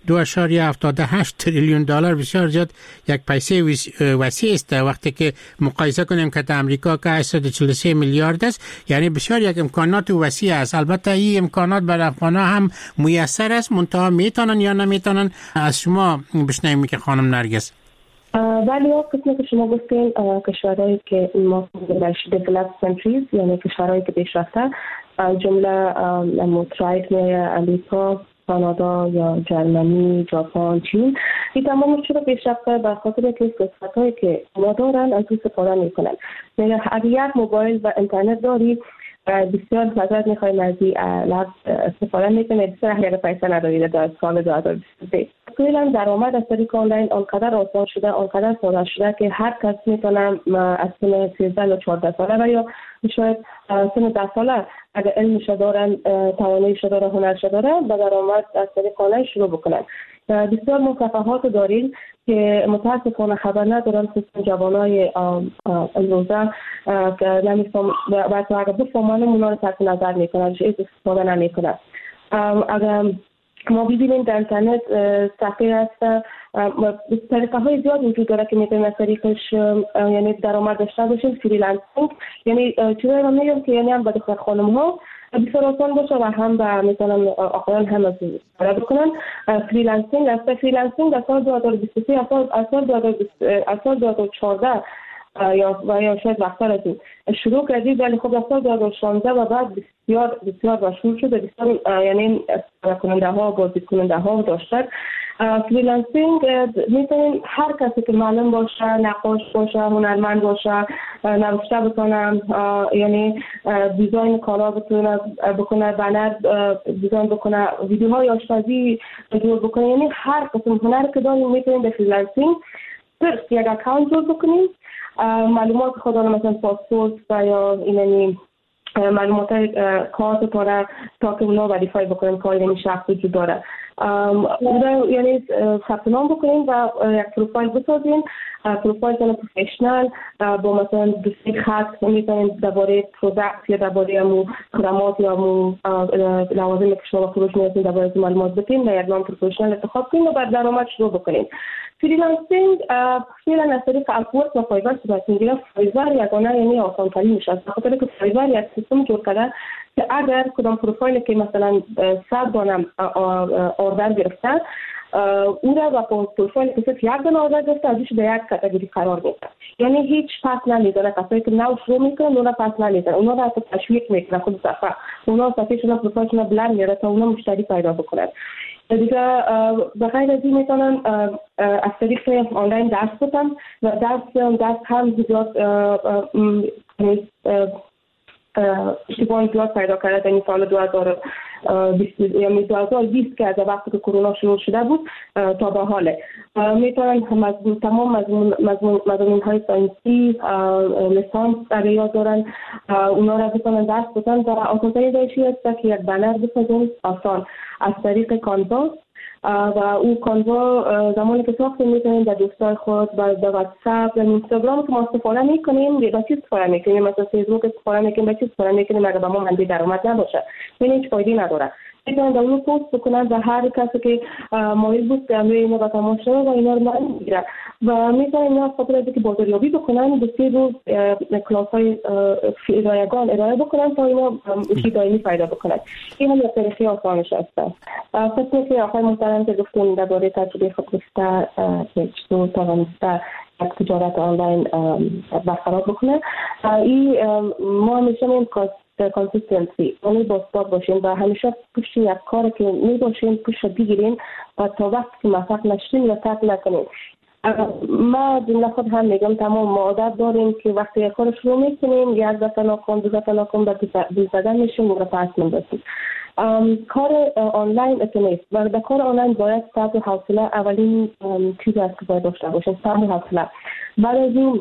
2.78 تریلیون دلار، بسیار زیاد، یک پیسه وسیع است وقتی که مقایسه کنیم که در امریکا که 843 میلیارد است، یعنی بسیار یک امکانات وسیع است. البته این امکانات برای افغان‌ها هم میسر است، منتها میتونن یا نمیتونن. از شما بشنویم که خانم نرگس. ولی قسمی که شما گفتین کشورهایی که ما بهش developed countries یعنی کشورهایی که پیشرفته، جمله متحد امریکا، کانادا یا جرمنی، ژاپن، چین، این تمام چرا پیشرفته به خاطر که فرصتایی که ما دارن از اون استفاده میکنن. یعنی اگر یک موبایل و اینترنت داری بسیار فقط میخوایم از این لب استفاده میکنه، بسیار اگر پیسه ندارید در سال 2023. کلا درآمد از طریق آنلاین آنقدر آسان شده، آنقدر ساده شده که هر کس میتونه از سن 13 یا 14 ساله و یا شاید سن 10 ساله اگر علمش دارن، تواناییش داره، هنرش داره، به درآمد از طریق آنلاین شروع بکنن. بسیار مصفحات داریم که متاسفانه خبر ندارن، خصوصا جوانای امروزه که نمیفهم و اگر بفهمن اونا رو تحت نظر میکنن، هیچ استفاده نمیکنن. اگر ما ببینیم در اینترنت صفحه هست، طریقه های زیاد وجود داره که میتونیم از طریقش یعنی درآمد داشته باشیم. فریلنسینگ یعنی چیزایی رو میگم که یعنی هم به دختر خانم ها بسیار آسان باشه و هم و میتونن آقایان هم از کار بکنن. فریلنسینگ از سال 2023 از سال 2014 یا شاید وقتر از این شروع کردید، ولی خب از سال 2016 و بعد بسیار مشهور شده. بسیار یعنی کننده ها بازدید کننده ها داشتن. فریلنسینگ میتونین هر کسی که معلم باشه، نقاش باشه، هنرمند باشه، نوشته بکنه، یعنی دیزاین کالا بکنه، بنر دیزاین بکنه، ویدیوهای آشپزی جور بکنه، یعنی هر قسم هنر که داریم میتونین به فریلنسینگ صرف یک اکانت جور بکنیم. معلومات خود مثلا پاسپورت و یا اینمی معلومات کارت پاره تا که اونا وریفای بکنیم که این شخص وجود داره. یعنی ثبت نام بکنیم و یک پروفایل بسازیم، پروفایل پروفشنال با مثلا دوستی خط میتونیم درباره پروداکت یا درباره امو خدمات یا امو لوازم که شما فروش می‌کنید درباره معلومات بدین و یک نام پروفشنال انتخاب کنیم و بعد درآمد شروع بکنیم. فریلنسینگ فعلا از طریق اپورک و فایور صورت میگیره. فایور یگانه یعنی آسان ترین میشه، به خاطر که فایور یک سیستم جور کرده که اگر کدام پروفایلی که مثلا 100 دانه اوردر گرفته او را با پروفایل که صرف یک دانه اوردر گرفته ازش به یک کاتگوری قرار میده، یعنی هیچ پس نمیدونه. کسایی که نو شروع میکنن اونا پس نمیدونه، اونا را تشویق میکنه خود صفحه، اونا صفحهشون پروفایلشون بلند میاره تا اونا مشتری پیدا بکنن. دیگه بخیر از این میتونن از طریق آنلاین درس بدن و درس هم زیاد اشتباهی زیاد پیدا کرده در این سال 2020 که از وقتی که کرونا شروع شده بود تا به حاله. میتونن تمام مضامین های ساینسی لیسانس در یاد دارن، اونا را بتونن درس بدن و آسان‌ترین روشی است که یک بنر بسازن آسان از طریق کانوا و او کانوا زمانی که ساخته میتونیم در دوستای خود و در واتساپ و اینستاگرام که ما استفاده میکنیم به چیز استفاده میکنیم، مثلا فیسبوک استفاده میکنیم، به چیز استفاده میکنیم اگر به ما منبع درآمد نباشه یعنی هیچ فایده نداره. میتونن در اون پست بکنن و هر کسی که مایل بود که امروی اینا با تماشا و اینا رو من میگیره و میتونن اینا خاطر از که بازاریابی بکنن به 3 روز کلاس های رایگان ارائه بکنن تا اینا دائمی پیدا بکنن. این هم یک طریقه آسانش هست. خصوصا که آقای محترم که گفتیم درباره تجربه خود گفته که چطور توانسته یک تجارت آنلاین برقرار بکنه، این ما همیشه میگیم کانسیستنسی، یعنی باثبات باشین و همیشه پشت یک کار که میباشین پشت بگیرین و تا وقتی که موفق نشین و ترک نکنین. ما جمله خود هم میگم تمام ما عادت داریم که وقتی یک کار شروع میکنیم یک دفعه ناکام دو دفعه ناکام و دل زدن میشیم و پس میندازیم. کار آنلاین اتنیست و در کار آنلاین باید صبر و حوصله اولین چیز است که باید داشته باشیم، صبر و حوصله. بعد از این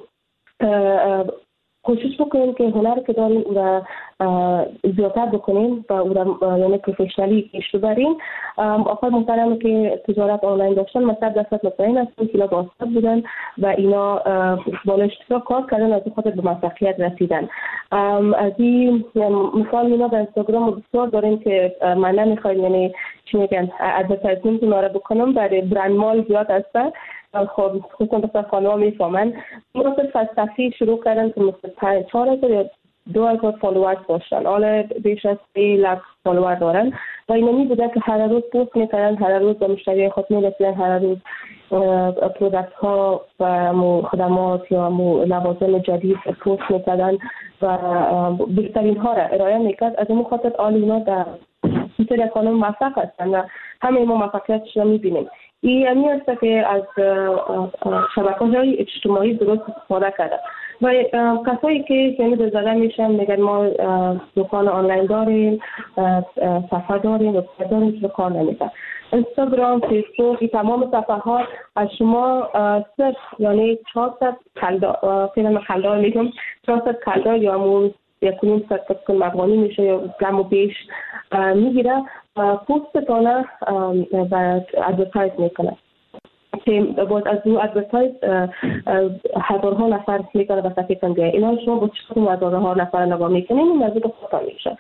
کوشش بکنیم که هنر که داریم او را زیادتر بکنیم و او را یعنی پروفشنالی پیش ببریم. آقای محترم که تجارت آنلاین داشتن مثلا 100% مطمئن هستم که اینا باثبات بودن و اینا با اشتراک کار کردن از خود به موفقیت رسیدن. از این مثال اینا در اینستاگرام بسیار داریم که من نمیخوایم یعنی چی میگن ادورتایزمنت اینا را بکنم، برای برند مال زیاد هستن. خب خصوصا دختر خانم‌ها میفهمن. مرتب فلسفی شروع کردن که مثل 4,000 یا 2,000 فالوورز داشتن، حالا بیش از 300,000 فالوور دارن و اینمی بوده که هر روز پست میکردن، هر روز به مشتری خود میرسیدن، هر روز پروداکت ها و خدمات یا لوازم جدید پست میکردن و بهترین ها را ارائه میکرد. از این خاطر آل اینا در اینطور خانم موفق هستن و همه ما موفقیتش را میبینیم. این همی است که از شبکه‌های اجتماعی درست استفاده کرده و کسایی که یعنی به زده میشن میگن ما دکان آنلاین داریم، صفحه داریم، وبسایت داریم که کار نمیکنه. اینستاگرام، فیسبوک، این تمام صفحه ها از شما صرف یعنی 400 کلدار میگم 400 کلدار یا همون 1.5 مبانی میشه یا کم و بیش میگیره و پستتانه و ادورتایز میکنه که باید از اون ادورتایز هزارها نفر میکنه و صفحه کن بیایی. اینا شما با چطور هزارها نفر نگاه میکنیم این نزدیک خطا میشه.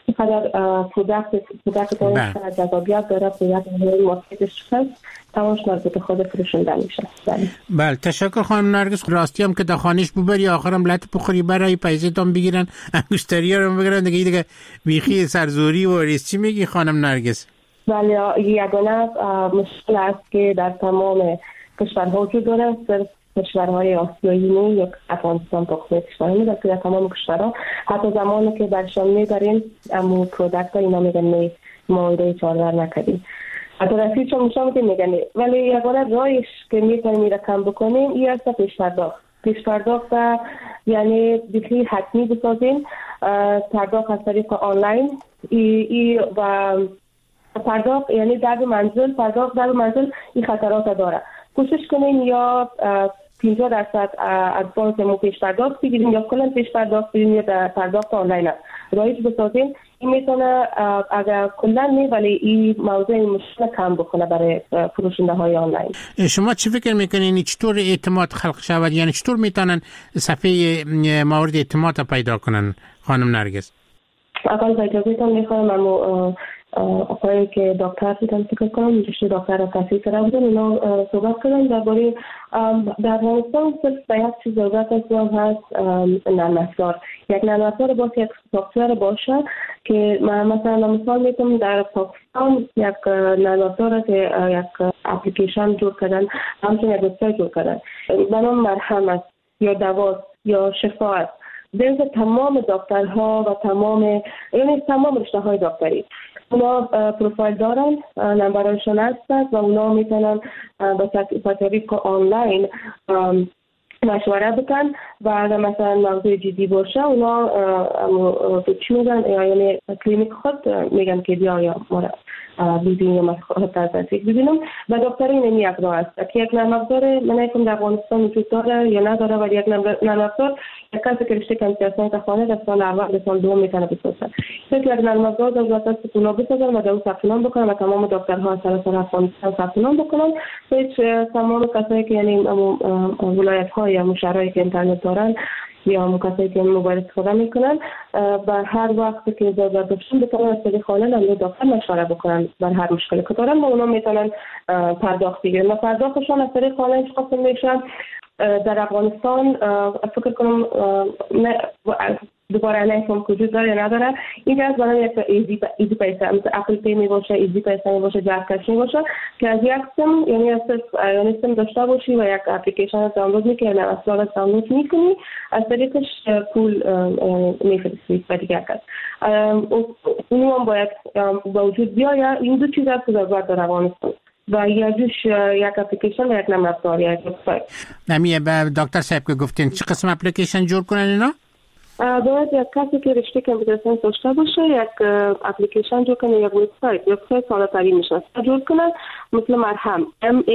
چقدر پروداکت داره، چقدر جذابیت داره، پروداکت مارکتش هست، تمامش مربوط خود فروشنده میشه. بله تشکر خانم نرگس. راستی هم که در خانهش ببری آخرم لط بخوری برای پیسه‌تون بگیرن، انگشتری رو بگیرن دیگه بیخی سرزوری و ریس. چی میگی خانم نرگس؟ بله یگانه مشکل است که در تمام کشورها وجود داره، کشورهای آسیایی نه یک افغانستان تقسیم کشورهای میده که در تمام کشورها حتی زمانی که برشان میبریم امو پرودکت ها اینا میگن مایده چارور نکردیم، حتی رسید چون میشون میگن. ولی یگانه رایش که میتونیم این رقم بکنیم این است پیش پرداخت یعنی بخی حتمی بسازیم، پرداخت از طریق آنلاین و پرداخت یعنی در منزل این خطرات داره. کوشش کنیم یا 50% ادوانس مو پیش پرداخت بگیریم یا کلا پیش پرداخت بگیریم یا در پرداخت آنلاین رایج بسازیم. این میتونه اگر کلا نه ولی این موضوع مشکل کم بکنه برای فروشنده های آنلاین. شما چی فکر میکنین چطور اعتماد خلق شود؟ یعنی چطور میتونن صفحه مورد اعتماد پیدا کنن خانم نرگس؟ اول با اجازهتون میخوام اما آقایی که دکتر بودن فکر کنم رشته دکتر را تحصیل کرده بودن اونا صحبت کردن درباره در افغانستان صرف به یک چیز ضرورت هست نرم افزار. یک نرم افزار باشه، یک سافتور باشه که مثلا مثال میتونم در پاکستان یک نرم افزار که یک اپلیکیشن جور کردن، همچنین یک وبسایت جور کردن به نام مرهم است یا دوا یا شفا است. در تمام دکترها و تمام رشته های دکتری اونا پروفایل دارن، نمبرشون هست و اونا میتونن با طریق آنلاین مشوره بکن و اگر مثلا موضوع جدی باشه اونا چی میگن یعنی کلینیک خود میگن که بیا یا مورد ببینیم یا خود از نزدیک ببینم و دکتر این یک راه است که یک نرم افزار من نمی‌دونم در افغانستان وجود داره یا نداره ولی یک نرم افزار یک کسی که رشته کامپیوتر خانه در سال اول به سال دوم میتونه بسازه. یک نرم افزار ضرورت است که اونا بسازن و در اون ثبت نام بکنن و تمام دکترها سراسر افغانستان ثبت نام بکنن. هیچ تمام کسایی که یعنی ولایت‌ها یا شهرهایی که اینترنت دارن یا کسایی که موبایل استفاده میکنن بر هر وقت که ضرورت داشتن بتونن از طریق خانه با دکتر مشوره بکنن بر هر مشکلی که دارن و اونا میتونن پرداخت بگیرن و پرداختشون از طریق خانه انتخاب میشن. در افغانستان فکر کنم دوباره نمی‌فهم وجود داره یا نداره. این از برای یک ایزی پیسه مثل اپل پی می باشه، ایزی پیسه می باشه، جاز کش می باشه که از یک سیم یعنی سیم داشته باشی و یک اپلیکیشن دانلود میکنی، اصلا دانلود میکنی از طریقش پول میفرستی به دیگر کس. اون هم باید با وجود بیاید. این دو چیز هست که ضرورت داره افغانستان و یکیش یک اپلیکیشن و یک نرم افزار یا یک وبسایت. نمیه به دکتر صاحب که گفتین چه قسم اپلیکیشن جور کنن اینا؟ باید یک کسی که رشته کامپیوتر ساینس داشته باشه یک اپلیکیشن جور کنه، یک وبسایت ساده ترین میشه جور کنن مثل مرهم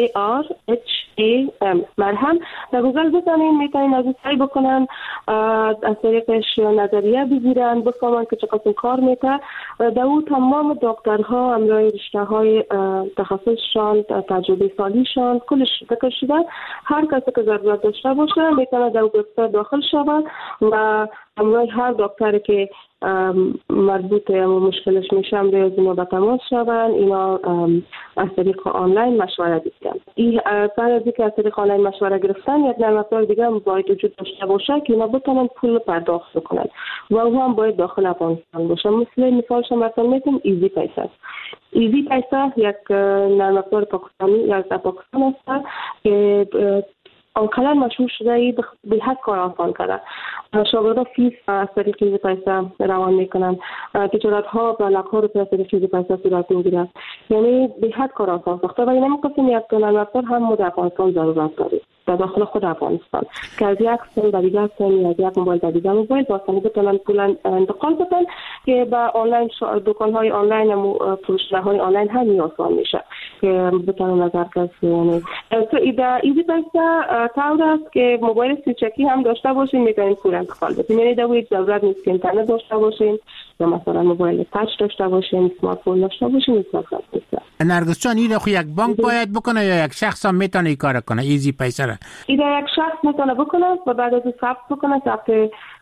MARHAM مرهم در گوگل بزنین میتونین از سعی بکنن از طریقش نظریه بگیرن بفهمن که چقدر کار میکنه. در اون تمام دکترها همراه رشته های تخصصشان تجربه سالیشان کلش ذکر شده. هر کسی که ضرورت داشته باشه میتونه در وبسایت داخل شود و همراه هر دکتری که مربوط به مشکلش میشه همراه از اینا به تماس شون. اینا از طریق آنلاین مشوره بگیرن. این بعد از اینکه از طریق آنلاین مشوره گرفتن یک نرم افزار دیگه هم باید وجود داشته باشه که اینا بتونن پول پرداخت کنن و او هم باید داخل افغانستان باشه. مثالش مثلا میتونم ایزی پیسه. ایزی پیسه یک نرم افزار پاکستانی یا از پاکستان است که آنقدر مشهور شده به حد کار آسان کرده. شاگردان فیس از طریق ایزی پیسه روان میکنن، تجارت‌ها و لاک‌ها رو از طریق ایزی پیسه صورت میگیرد. یعنی به حد کار آسان ساخته و این نمی‌گفتیم یک نرم افزار هم در افغانستان ضرورت داره در داخل خود افغانستان که از یک سیم به دیگر سیم از یک موبایل به دیگر موبایل با آسانی بتونن پول انتقال بدن که با آنلاین دکان‌های آنلاین و فروشگاه‌های آنلاین هم آسان میشه که بتونن نظر کسی. یعنی ایزی پیسه طور است که موبایل سیچکی هم داشته باشین میتونین پول انتقال بدین. یعنی دوید ضرورت نیست که اینترنت داشته باشین یا مثلا موبایل تاچ داشته باشین، اسمارت فون داشته باشین. نرگس جان این خو یک بانک باید بکنه یا یک شخص هم میتونه این کار کنه ایزی پیسه را؟ این یک شخص میتونه بکنه و بعد از ثبت بکنه ثبت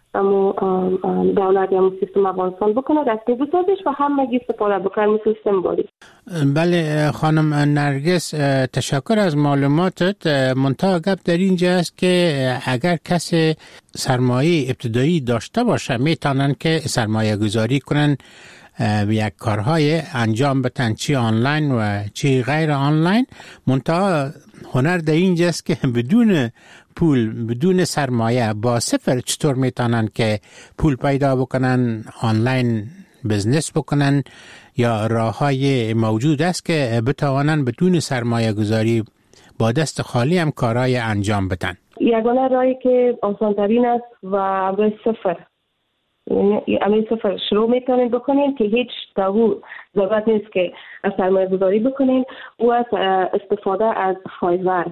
اما دولت یا سیستم افغانستان بکنه رسمی بسازش و همگی استفاده بکنن مثل سیمبولی. بله خانم نرگس، تشکر از معلوماتت. منتها گپ در اینجا است که اگر کسی سرمایه ابتدایی داشته باشه میتونن که سرمایه گذاری کنن یک کارهای انجام بدن، چی آنلاین و چی غیر آنلاین. منتها هنر در اینجا است که بدون پول، بدون سرمایه، با صفر چطور میتونن که پول پیدا بکنن، آنلاین بزنس بکنن، یا راههای موجود است که بتوانن بدون سرمایه گذاری با دست خالی هم کارهای انجام بدن. یگانه راهی که آسان‌ترین است و به صفر، یعنی صفر شروع میتونین بکنین که هیچ ضرورت نیست که سرمایه گذاری بکنین و استفاده از فایور،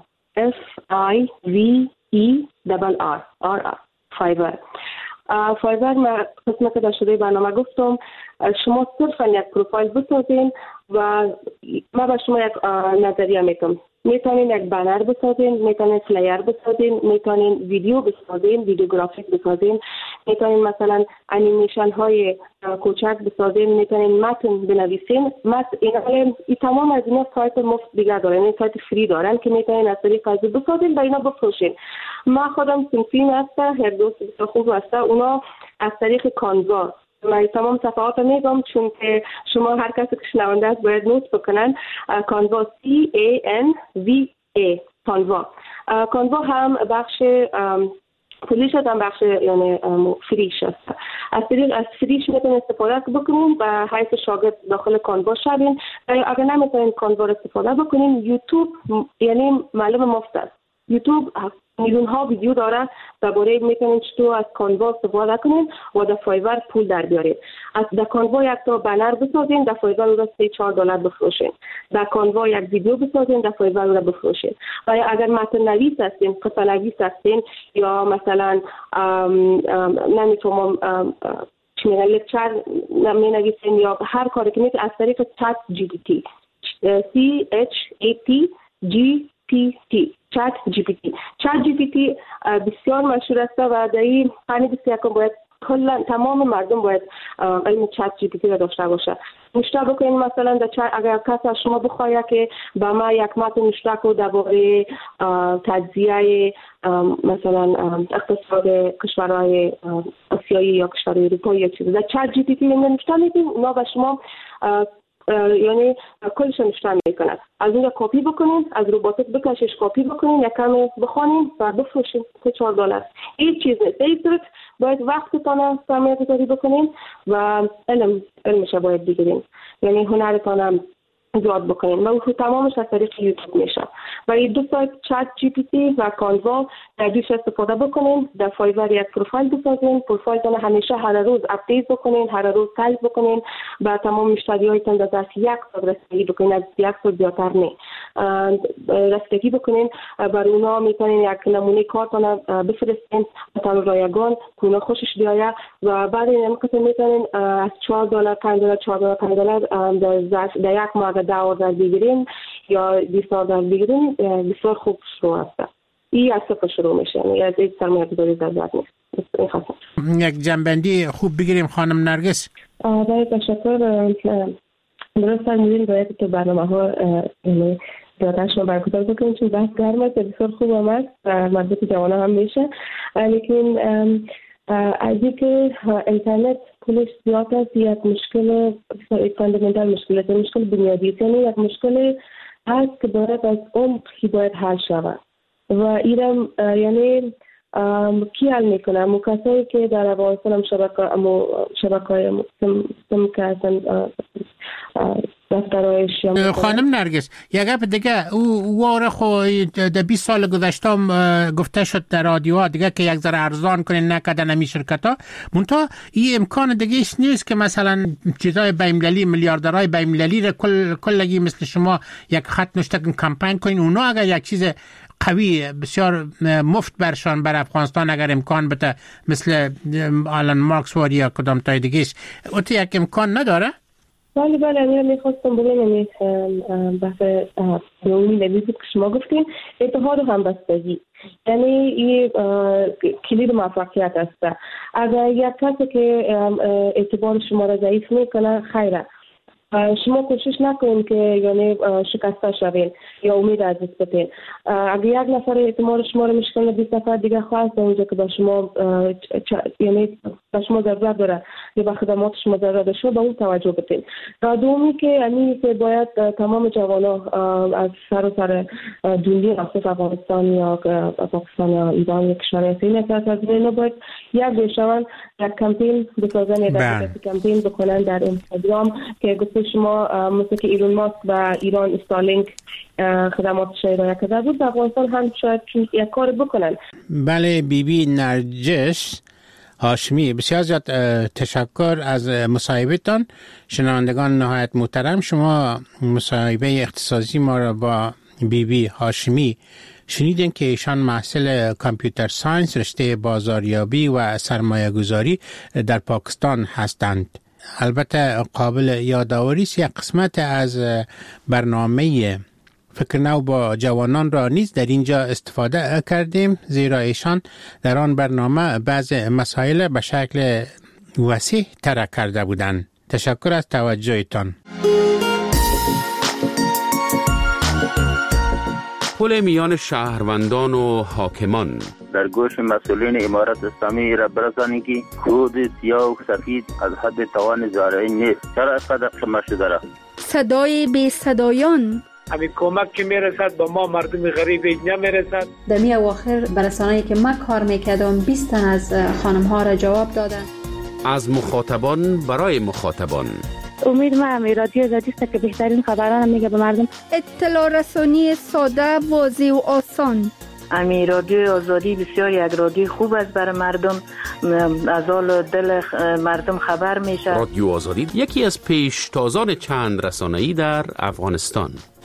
FIVERR فایور. فایور قسمت که در شروع برنامه گفتم، شما صرفا یک پروفایل بسازین و ما به شما یک نظریه میتونم. میتونین یک بنر بسازین، میتونین فلایر بسازین، میتونین ویدیو بسازین، ویدیوگرافیک بسازین، میتونین مثلا انیمیشن های کوچک بسازین، میتونین متن بنویسین. این تمام از اینا سایت مفت دیگه دارن، این سایت فری دارن که میتونین از طریق از بسازین و اینا بفروشین. ما خودم سنفین هسته، هر دوست خوب هسته، اونا از طریق کانوا من تمام صفحات میگم چون که شما هر کسی که شنونده است باید نوت بکنن. کانوا CANVA کانوا هم بخش پولیش هم بخش یعنی فریش است. از فریش میتونید استفاده بکنین و حیث شاگرد داخل کانوا شوین. اگر نمیتونین کانوا استفاده بکنین، یوتیوب یعنی معلوم مفت است. یوتیوب میلیون ها ویدیو داره درباره میتونید چطور از کانوا استفاده کنین و در فایور پول در بیارید. از در کانوا یک تا بنر بسازین، در فایور رو $3-4 بفروشین. در کانوا یک ویدیو بسازین، در فایور رو بفروشین. و اگر متن نویس هستین، قصه نویس هستین، یا مثلا نمیتونم چی میگن لکچر می نویسین، یا هر کاری که میتونید از طریق چت GPT چت جی پی تی بسیار مشهور است و در این قرن 21 باید کلا تمام مردم باید علم چت جی پی تی را داشته باشه. نشته بکنید مثلا اگر کسی از شما بخواهد که با ما یک متن نشته کنه درباره تجزیه مثلا اقتصاد کشورهای آسیایی یا کشورهای اروپایی یا چیزی، در چت جی پی تی نشته میدین، اونا به شما یعنی کلش نشته میکنند. از اونجا کپی بکنین، از روباتک بکشش کپی بکنین، یک کمی بخونین و بفروشین $4. هیچ چیز نیست. این صورت باید وقتتان سرمایه گذاری بکنین و علمش باید بگیرین، یعنی هنرتان زیاد بکنین و تمامش از طریق یوتیوب میشه. و این دو سایت چت جی پی تی و کانوا در دوش استفاده بکنین. در فایور یک پروفایل بسازین، پروفایلتان همیشه هر روز اپدیت بکنین، هر روز تایپ بکنین، با تمام مشتریایتان در دست یک سال رسیدگی بکنین، از یک سال زیادتر نه رسیدگی بکنین. برای اونا میتونین یک نمونه کارتان بفرستین تا رایگان که اونا خوشش بیاید و بعد این موقع میتونین از $4 $5 در یک ماه $10 بگیرین یا $20 بگیرین. بسیار خوب شروع است. این از صفر شروع میشه، یعنی از این سرمایه گذاری ضرورت نیست. یک جنبندی خوب بگیریم خانم نرگس. باید تشکر. درست فرمودین، باید که برنامه ها داداشون برگزار بکنیم چون بحث گرم است، بسیار خوب آمد و مربوط جوان هم میشه. لیکن از اینکه اینترنت پولش زیاد است، یک مشکل فاندامنتال مشکل بنیادی است، یعنی یک مشکل هست که باید از عمق باید حل شود و اینم یعنی کی حل میکنه؟ امو کسایی که در افغانستان هم شبکه‌های سم که هستن دفترهایش. خانم نرگس، یک گپ دیگه، او واره خو در 20 سال گذشته گفته شد در رادیوها دیگه که یک ذره ارزان کنین نکردن همی شرکت ها، منتها این امکان دیگهش نیست که مثلا چیزای بین‌المللی، میلیاردرهای بین‌المللی را کلگی مثل شما یک خط نوشته کمپین کنین. اونا اگر یک چیز قوی بسیار مفت برشان بر افغانستان اگر امکان بده مثل آلن مارکس واری یا کدام تای دیگهش، اوتی یک امکان نداره؟ بله امیر میخواستم بگم بحث دومی نویزی که شما گفتین اتحاد و همبستگی، یعنی این کلید موفقیت است. اگر یک کسی که اعتبار شما را ضعیف میکنه خیره، شما کوشش نکنید که یعنی شکسته شوین یا امید از دست بدین. اگر یک نفر اعتماد شما رو میشکنه 20 نفر دیگه خواست اونجا که با شما یعنی به شما ضرورت داره یا به خدمات شما ضرورت داره شما به اون توجه بدین. دومی که یعنی که باید تمام جوانا از سر دنیا نصف افغانستان یا پاکستان یا ایران یا کشور دیگه از اینا باید یک بشون یک کمپین بسازن یا کمپین بکنن در اینستاگرام که شما مثل که ایران ماسک و ایران استارلینک خدماتش ارائه کرده بود، در افغانستان هم شاید یک کار بکنن. بله بی نرجس هاشمی، بسیار زیاد تشکر از مصاحبهتان. شنوندگان نهایت محترم، شما مصاحبه اختصاصی ما را با بی هاشمی شنیدین که ایشان محصل کامپیوتر ساینس رشته بازاریابی و سرمایه گذاری در پاکستان هستند. البته قابل یادآوری است یک قسمت از برنامه فکر نو با جوانان را نیز در اینجا استفاده کردیم، زیرا ایشان در آن برنامه بعض مسائل به شکل وسیع طرح کرده بودند. تشکر از توجهتان. پل میان شهروندان و حاکمان در گوش مسئولین امارت اسلامی را برسانید که خود سیاه و سفید از حد توان زارعی نیست. چرا اینقدر خمه شده را؟ صدای بی صدایان، همین کمک که میرسد با ما مردم غریب نمیرسد. در می اواخر برسانه‌ای که من کار میکردم 20 تن از خانم ها را جواب دادن. از مخاطبان برای مخاطبان. امید ما رادیو آزادی است که بهترین خبران میگه به مردم. اطلاع رسانی ساده، واضح و آسان. رادیو آزادی بسیار یک رادیو خوب است برای مردم، از حال دل مردم خبر میشه. رادیو آزادی یکی از پیشتازان چند رسانه‌ای در افغانستان.